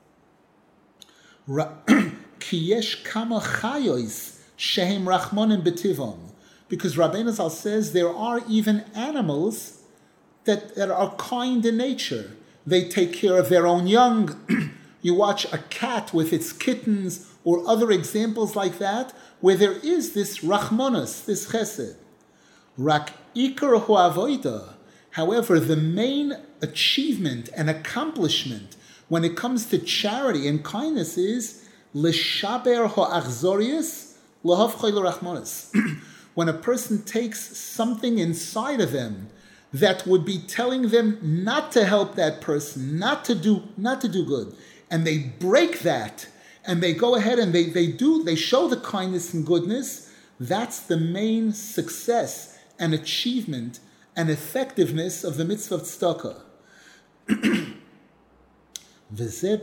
Ki yesh kama chayos shehem rachmanim betivom. Because Rabbeinu Zal says there are even animals that, that are kind in nature. They take care of their own young. You watch a cat with its kittens or other examples like that, where there is this rachmanos, this chesed. Rak ikar hu avoida. However, the main achievement and accomplishment when it comes to charity and kindness is l'shaber ha'achzorius lahav chayil rachmanos. When a person takes something inside of them that would be telling them not to help that person, not to do, not to do good, and they break that, and they go ahead and they, they do, they show the kindness and goodness, that's the main success and achievement and effectiveness of the mitzvah of tzedakah.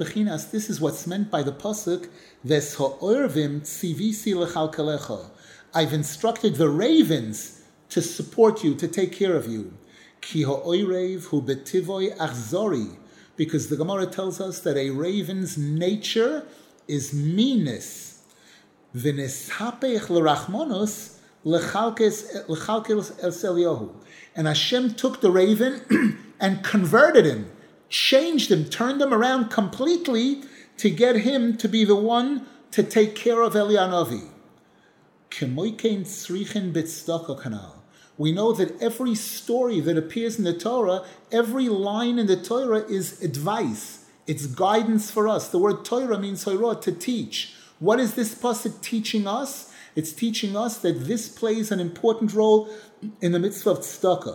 This is what's meant by the pasuk, Ves ha'orvim tzivisi lechalkelecha. I've instructed the ravens to support you, to take care of you. Ki ha'oirev hu betivoi achzori, because the Gemara tells us that a raven's nature is meanness. V'neshapech l'rachmonos l'chalkes el Eliyahu. And Hashem took the raven and converted him, changed him, turned him around completely to get him to be the one to take care of Eliyahu. Kemoikein tzrichen b'tzedakah kanal. We know that every story that appears in the Torah, every line in the Torah is advice. It's guidance for us. The word Torah means Torah, to teach. What is this pasuk teaching us? It's teaching us that this plays an important role in the mitzvah of tzedakah.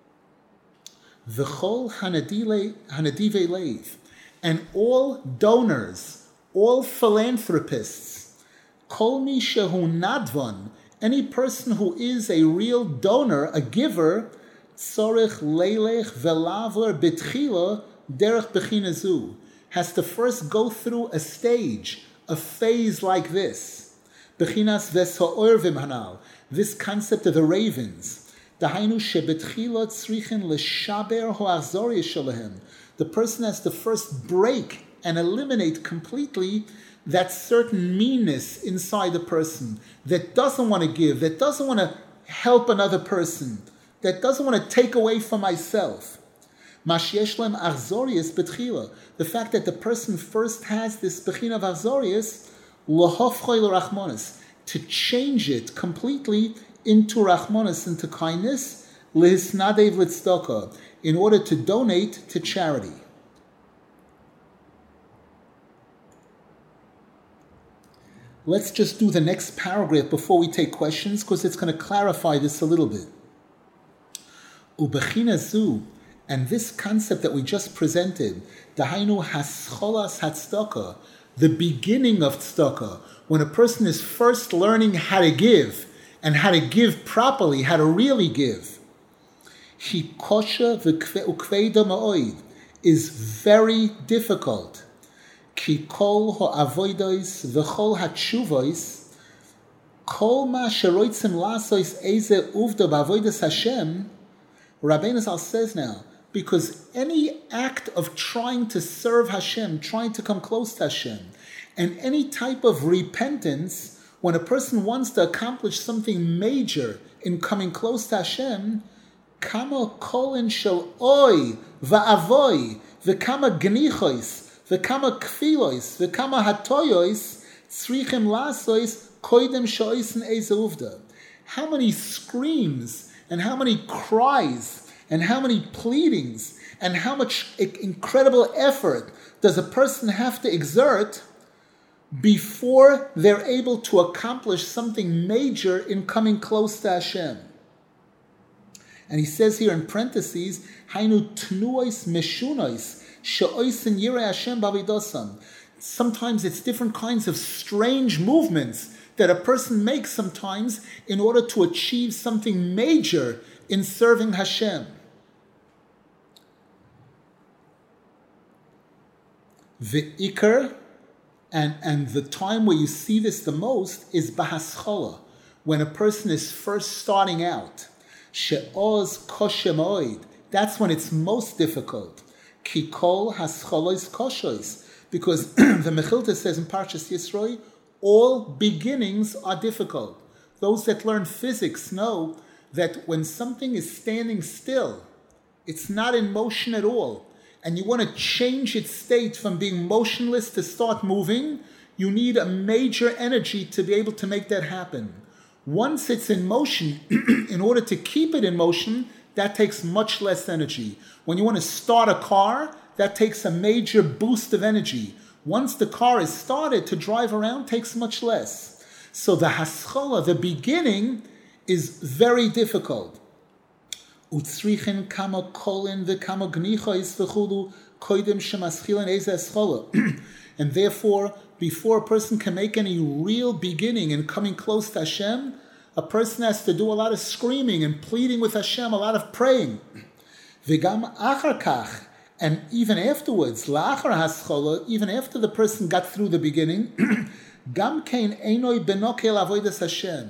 V'chol hanadivei leiv, and all donors, all philanthropists, kol mi shehu nadvan, any person who is a real donor, a giver, tzorich leilech velavler betchila derech bechina zu, has to first go through a stage, a phase like this. Bechinas ves ha'orvim hanal, this concept of the ravens. Dahainu shebetchila tzrichen leshaber ho'achzoriyah shalahem. The person has to first break and eliminate completely that certain meanness inside the person that doesn't want to give, that doesn't want to help another person, that doesn't want to take away from myself. Mashieshlem achzorius betchila. The fact that the person first has this bechina of achzorius, lohofchoy l'rachmonis, to change it completely into rachmonis, into kindness, lehisnadev l'tzedakah, in order to donate to charity. Let's just do the next paragraph before we take questions, because it's going to clarify this a little bit. Ubechina zu, and this concept that we just presented, dahainu hascholas hatzedakah, the beginning of tzedakah, when a person is first learning how to give, and how to give properly, how to really give. Hi kosha v'ukveida ma'oid, is very difficult. Ki kol ha'avodos v'chol ha'tshuvois, kol ma sheroitzim lasos eze uvda b'avodas Hashem. Rabbeinu Zal says now, because any act of trying to serve Hashem, trying to come close to Hashem, and any type of repentance, when a person wants to accomplish something major in coming close to Hashem, kama kolin shel oi va'avoi v'kama gnichois v'kama kfilois v'kama hatoyois tzrichem lasois koidem shoisen eze uvda. How many screams and how many cries and how many pleadings and how much incredible effort does a person have to exert before they're able to accomplish something major in coming close to Hashem? And he says here in parentheses, Hainu tnuois meshunois she'oisen yirei Hashem b'avidosam. Sometimes it's different kinds of strange movements that a person makes sometimes in order to achieve something major in serving Hashem. The ikar, and, and the time where you see this the most, is bahaschola, when a person is first starting out. She'oz koshem oid, that's when it's most difficult. Ki kol hascholois koshois, because the Mechilta says in Parshas Yisroi, all beginnings are difficult. Those that learn physics know that when something is standing still, it's not in motion at all, and you want to change its state from being motionless to start moving, you need a major energy to be able to make that happen. Once it's in motion, in order to keep it in motion, that takes much less energy. When you want to start a car, that takes a major boost of energy. Once the car is started, to drive around takes much less. So the haschola, the beginning, is very difficult. Utzrichen kama kolin v'kama gnichois v'chudu koidem shemaschilin eze haschola. And therefore, before a person can make any real beginning in coming close to Hashem, a person has to do a lot of screaming and pleading with Hashem, a lot of praying. V'gam achar kach, and even afterwards, la'achar haschola, even after the person got through the beginning, gam kein einoi benokel avodas Hashem.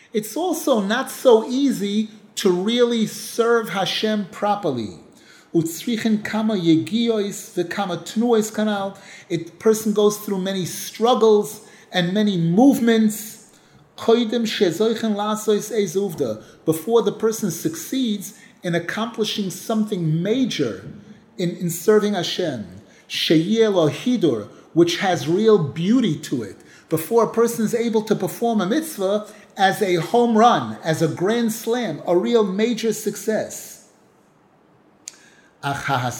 it's also not so easy to really serve Hashem properly. Utzrichen kama yegiois v'kama tnuois kanal. A person goes through many struggles and many movements. Koidem shezoichen lasois eis uvda. Before the person succeeds in accomplishing something major in, in serving Hashem. Sheyeh lo hidur, which has real beauty to it. Before a person is able to perform a mitzvah as a home run, as a grand slam, a real major success. However,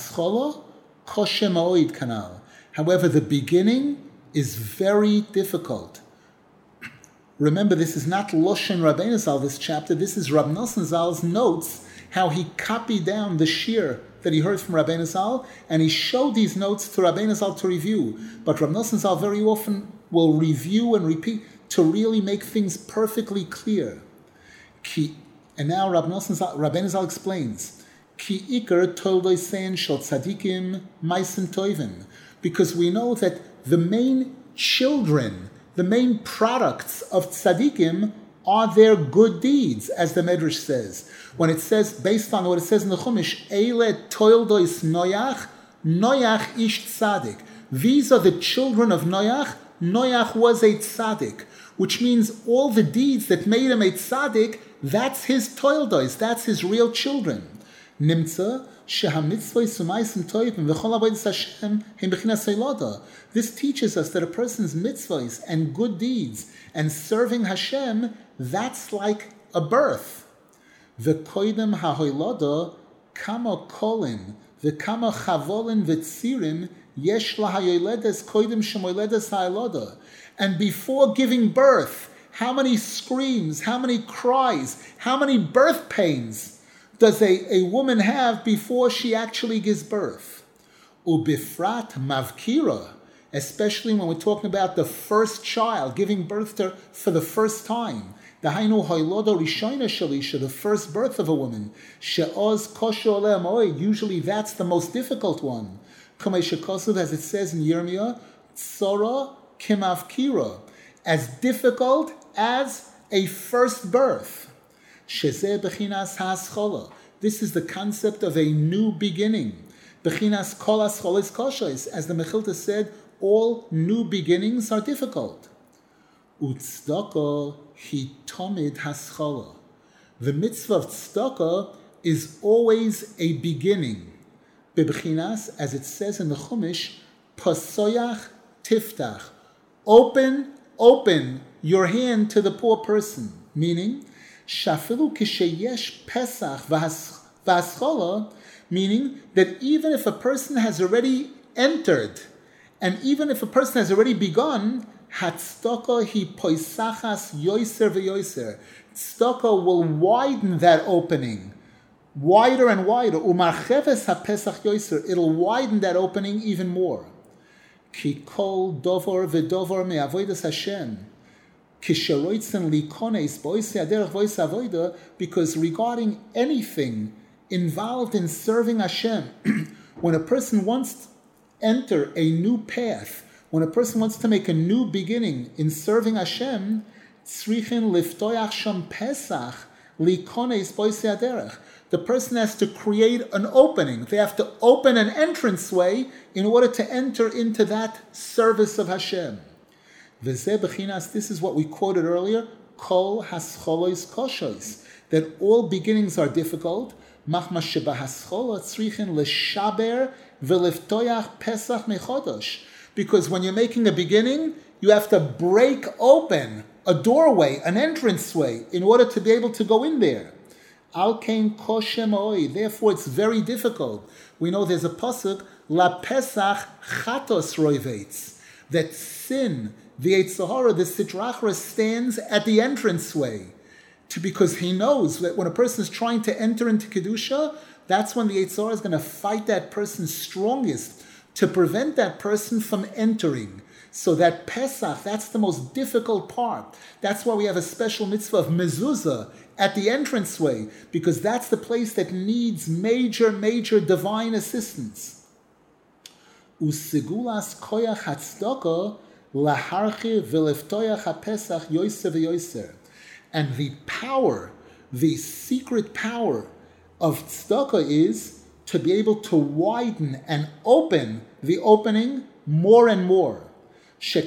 the beginning is very difficult. Remember, this is not Loshen Rabbeinu Zal, this chapter. This is Rab Nosson Zal's notes, how he copied down the shir that he heard from Rabbeinu Zal, and he showed these notes to Rabbeinu Zal to review. But Rab Nosson Zal very often will review and repeat to really make things perfectly clear. Ki, and now Rab Nosson Zal, Rabbeinu Zal explains, Ki ikar toldoisen shel tzadikim maisen toivim, because we know that the main children, the main products of tzadikim are their good deeds, as the Medrash says. When it says, based on what it says in the Chumash, Eile toildois Noach, Noach ish tzadik. These are the children of Noach. Noach was a tzaddik, which means all the deeds that made him a tzaddik, that's his toildois, that's his real children. Nimtza, this teaches us that a person's mitzvahs and good deeds and serving Hashem, that's like a birth. V'koidem ha'hoylada kama kolin v'kama chavolin v'tzirim yesh lahayoledes koidem shemoledes ha'ilada. And before giving birth, how many screams, how many cries, how many birth pains does a, a woman have before she actually gives birth? Ubifrat mavkira, especially when we're talking about the first child, giving birth to for the first time. The hainu hoilodo rishona shalisha, the first birth of a woman. She'oz kosho oleh moed, usually that's the most difficult one. Kamei shekosuv, as it says in Yirmiyah, tzora kimavkira, as difficult as a first birth. Shezeh bechinas ha'aschola. This is the concept of a new beginning. Bechinas kol ascholis koshes. As the Mechilta said, all new beginnings are difficult. Utzdaka hi tomid haschola. The mitzvah of tzedakah is always a beginning. Bebechinas, as it says in the Chumash, pasoyach tiftach. Open, open your hand to the poor person. Meaning, shafilu kisheyesh pesach v'haschola, meaning that even if a person has already entered, and even if a person has already begun, hatzdaka hi poisachas yoiser v'yoiser. Tzedakah will widen that opening, wider and wider. Umarcheves hapesach yoiser. It'll widen that opening even more. Ki kol dovor v'dovor me'avodas Hashem. Because regarding anything involved in serving Hashem, when a person wants to enter a new path, when a person wants to make a new beginning in serving Hashem, the person has to create an opening. They have to open an entranceway in order to enter into that service of Hashem. This is what we quoted earlier, kol hascholois koshois, that all beginnings are difficult. Machma shebahaschola tzrichin leshaber v'liftoyach pesach mechodosh. Because when you're making a beginning, you have to break open a doorway, an entranceway, in order to be able to go in there. Al kain koshem oi. Therefore, it's very difficult. We know there's a pasuk, la pesach chatos roivetz, that sin, the Yetzer Hara, the Sitra Achra, stands at the entranceway, to, because he knows that when a person is trying to enter into Kedusha, that's when the Yetzer Hara is going to fight that person strongest to prevent that person from entering. So that Pesach, that's the most difficult part. That's why we have a special mitzvah of mezuzah at the entranceway, because that's the place that needs major, major divine assistance. Usigulas koyach hatzdaka laharchi v'leftoyach hapesach yoiser v'yoiser. And the power, the secret power of tzedakah is to be able to widen and open the opening more and more. So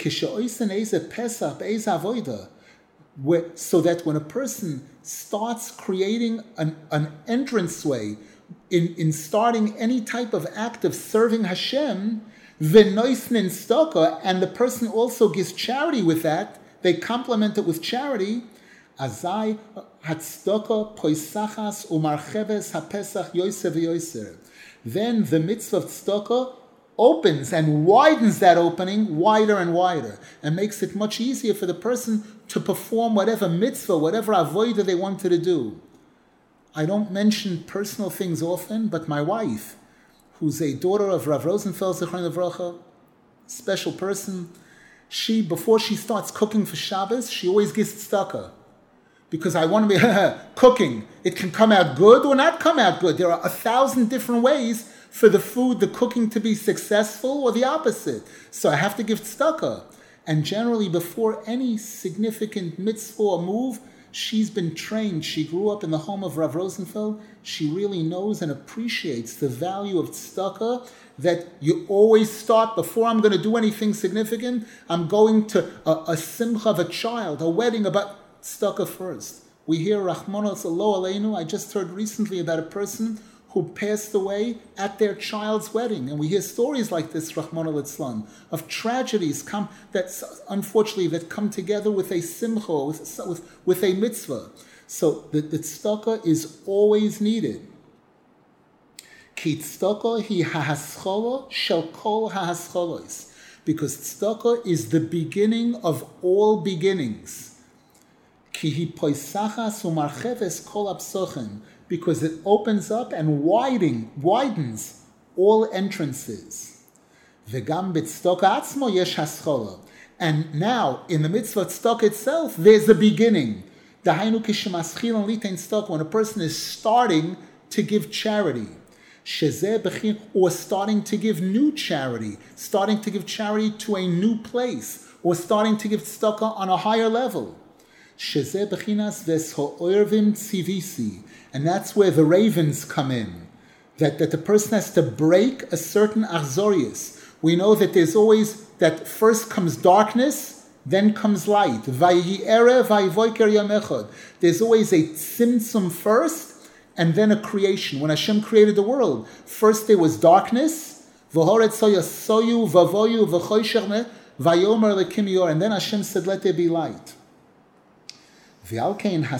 that when a person starts creating an, an entranceway in, in starting any type of act of serving Hashem, and the person also gives charity with that, they complement it with charity, Azai hatzedakah poisachas umarcheves hapesach yoser v'yoser. Then the mitzvah of tzedakah opens and widens that opening wider and wider, and makes it much easier for the person to perform whatever mitzvah, whatever avodah they wanted to do. I don't mention personal things often, but my wife, who's a daughter of Rav Rosenfeld Zichron Livracha, special person, she, before she starts cooking for Shabbos, she always gives tzedakah. Because I want to be cooking. It can come out good or not come out good. There are a thousand different ways for the food, the cooking to be successful or the opposite. So I have to give tzedakah. And generally, before any significant mitzvah or move, she's been trained. She grew up in the home of Rav Rosenfeld. She really knows and appreciates the value of tzedakah, that you always start, before I'm going to do anything significant, I'm going to a, a simcha of a child, a wedding, about tzedakah first. We hear Rachmanos Lo Aleinu. I just heard recently about a person who passed away at their child's wedding, and we hear stories like this, Rachmana litzlan, of tragedies come that unfortunately that come together with a simcha, with, with, with a mitzvah. So the, the tzedakah is always needed. Ki tzedakah hi hahaschola shel kol hahascholos, because tzedakah is the beginning of all beginnings. Because it opens up and widening, widens all entrances. And now, in the mitzvah of tzedakah itself, there's a beginning. When a person is starting to give charity, or starting to give new charity, starting to give charity to a new place, or starting to give tzedakah on a higher level. And that's where the ravens come in. That, that the person has to break a certain achzorius. We know that there's always, that first comes darkness, then comes light. There's always a tzimtzum first, and then a creation. When Hashem created the world, first there was darkness, and then Hashem said, let there be light. And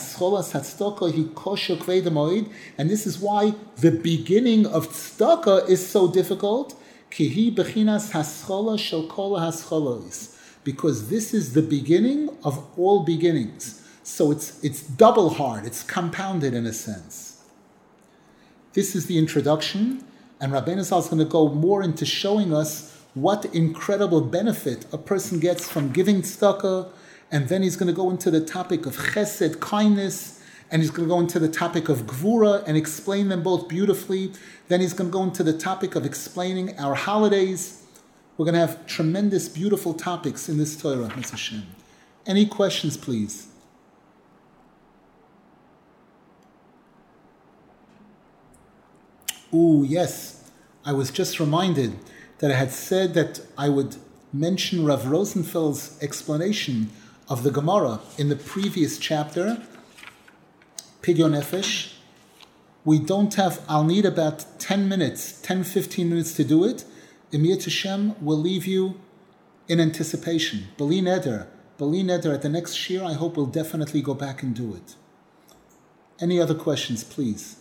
this is why the beginning of tzedakah is so difficult, because this is the beginning of all beginnings. So it's it's double hard, it's compounded in a sense. This is the introduction, and Rabbeinu Zal is going to go more into showing us what incredible benefit a person gets from giving tzedakah. And then he's going to go into the topic of chesed, kindness, and he's going to go into the topic of gvura and explain them both beautifully. Then he's going to go into the topic of explaining our holidays. We're going to have tremendous, beautiful topics in this Torah, Miz Hashem. Any questions, please? Ooh, yes. I was just reminded that I had said that I would mention Rav Rosenfeld's explanation of the Gemara in the previous chapter, Pidyon Nefesh. We don't have, I'll need about ten minutes, ten, fifteen minutes to do it. Emiyat Hashem will leave you in anticipation. Bali Neder, Bali Neder, at the next shir, I hope we'll definitely go back and do it. Any other questions, please?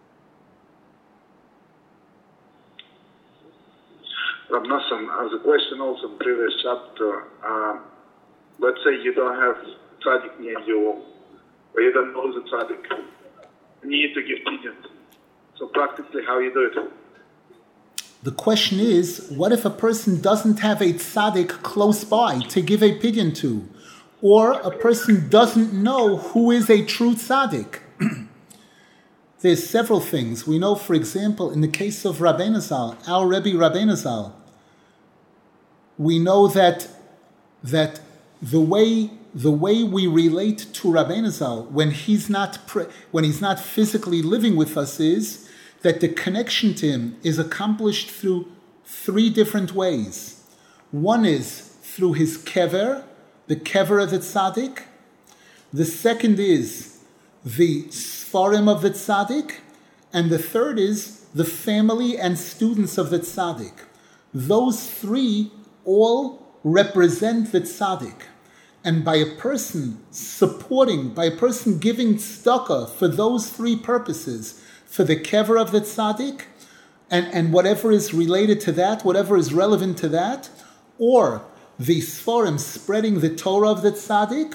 Rab Nosson, as a question also in the previous chapter, um, let's say you don't have tzaddik near you, or you don't know the tzaddik. You need to give pidyon. So practically, how you do it? The question is, what if a person doesn't have a tzaddik close by to give a pidyon to? Or a person doesn't know who is a true tzaddik? There's several things. We know, for example, in the case of Rabbeinu Zal, our Rebbe Rabbeinu Zal, we know that, that the way the way we relate to Rabbeinu Zal when he's not pre- when he's not physically living with us is that the connection to him is accomplished through three different ways. One is through his kever, the kever of the tzaddik. The second is the sfarim of the tzaddik. And the third is the family and students of the tzaddik. Those three all represent the tzaddik. And by a person supporting, by a person giving tzedakah for those three purposes, for the kever of the tzaddik, and, and whatever is related to that, whatever is relevant to that, or the sfarim spreading the Torah of the tzaddik,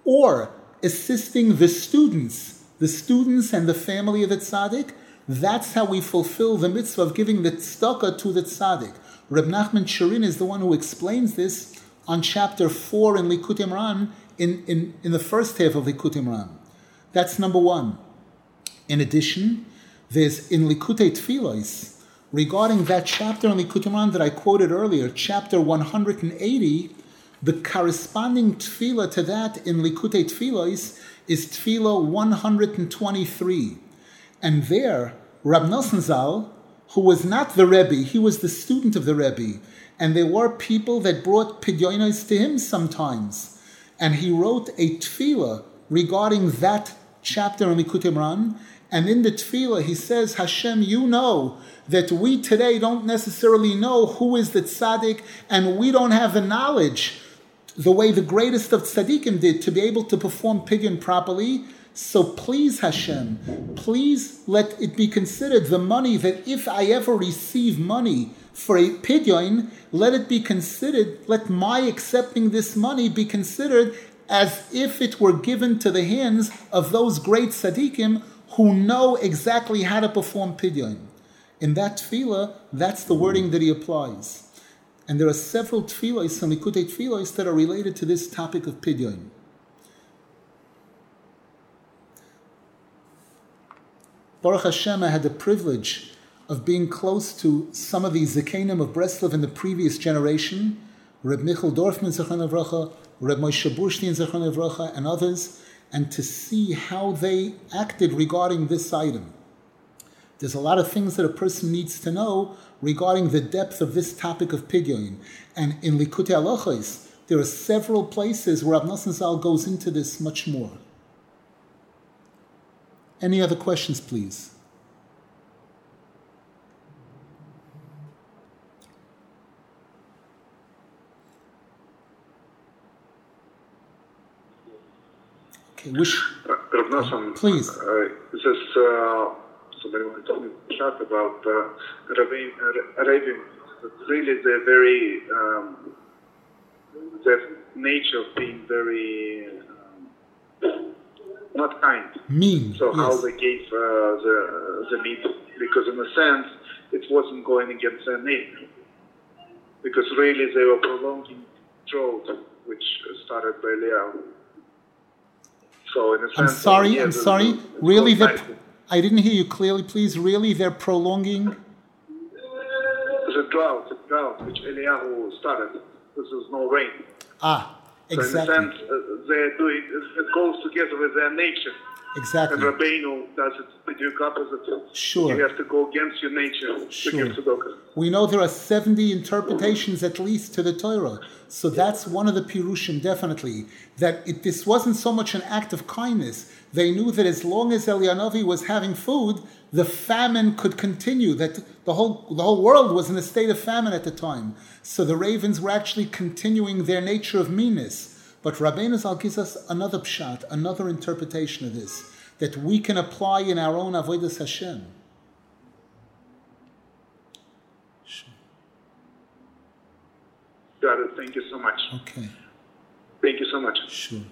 or assisting the students, the students and the family of the tzaddik, that's how we fulfill the mitzvah of giving the tzedakah to the tzaddik. Reb Nachman Shirin is the one who explains this on chapter four in Likutei Moharan, in, in, in the first half of Likutei Moharan. That's number one. In addition, there's in Likutei Tfilos, regarding that chapter in Likutei Moharan that I quoted earlier, chapter one hundred eighty, the corresponding tefillah to that in Likutei Tfilos is tefillah one hundred twenty-three. And there, Rab Nosson Zal, who was not the Rebbe, he was the student of the Rebbe, and there were people that brought pidyonos to him sometimes. And he wrote a tefillah regarding that chapter in Likutei Moharan, and in the tefillah he says, Hashem, you know that we today don't necessarily know who is the tzaddik, and we don't have the knowledge, the way the greatest of tzaddikim did, to be able to perform pidyon properly. So please, Hashem, please let it be considered the money that if I ever receive money for a pidyon, let it be considered, let my accepting this money be considered as if it were given to the hands of those great tzaddikim who know exactly how to perform pidyon. In that tefillah, that's the wording that he applies. And there are several tefillos and Likutei Tfilos that are related to this topic of pidyon. Baruch Hashem, I had the privilege of being close to some of the Zekanim of Breslov in the previous generation, Reb Michal Dorfman Zechron Livracha, Reb Moshe Burstein Zechron Livracha, and others, and to see how they acted regarding this item. There's a lot of things that a person needs to know regarding the depth of this topic of pidyon. And in Likutei Halachos, there are several places where Rab Nosson Zal goes into this much more. Any other questions, please? Okay, wish. Uh, Reb Nosson, please. Uh, this is uh, somebody who told me to chat about uh, Arabian. Really, they're very um, their nature of being very. Um, Not kind. Mean. So yes. how they gave uh, the the meat, because in a sense it wasn't going against their name, because really they were prolonging drought, which started by Eliyahu. So in a sense, I'm sorry. yeah, I'm the, sorry. The, really, they're. nice. I didn't hear you clearly. Please, really, they're prolonging the drought, the drought which Eliyahu started. This is no rain. Ah. Exactly. So in a sense, uh, they're doing, it goes together with their nature. Exactly. And Rabbeinu does it the Duke opposite. Sure. You have to go against your nature Sure. to give tzedakah. We know there are seventy interpretations at least to the Torah. So that's one of the Pirushim, definitely. That it, this wasn't so much an act of kindness. They knew that as long as Eliyahu was having food, the famine could continue, that the whole the whole world was in a state of famine at the time. So the ravens were actually continuing their nature of meanness. But Rabbeinu Zal gives us another pshat, another interpretation of this, that we can apply in our own avodas Hashem. Sure. Got it. Thank you so much. Okay. Thank you so much. Sure.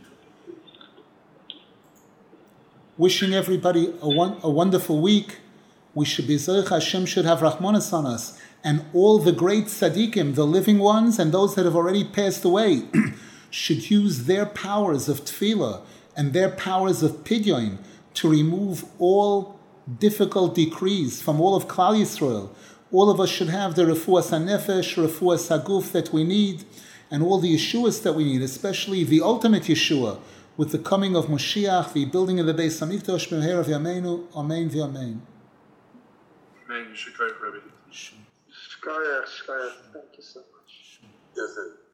Wishing everybody a, one, a wonderful week. We should be Zoich, Hashem should have Rahmanas on us. And all the great tzaddikim, the living ones and those that have already passed away, should use their powers of tefillah and their powers of pidyon to remove all difficult decrees from all of Klal Yisrael. All of us should have the refuas hanefesh, refuas haguf that we need, and all the Yeshuas that we need, especially the ultimate Yeshua, with the coming of Moshiach, the building of the Beis Hamikdash, b'mehera v'yameinu, amen v'yamein. Amen. You should go for everything. Shkaya, shkaya. Thank you so much. Yes, sir.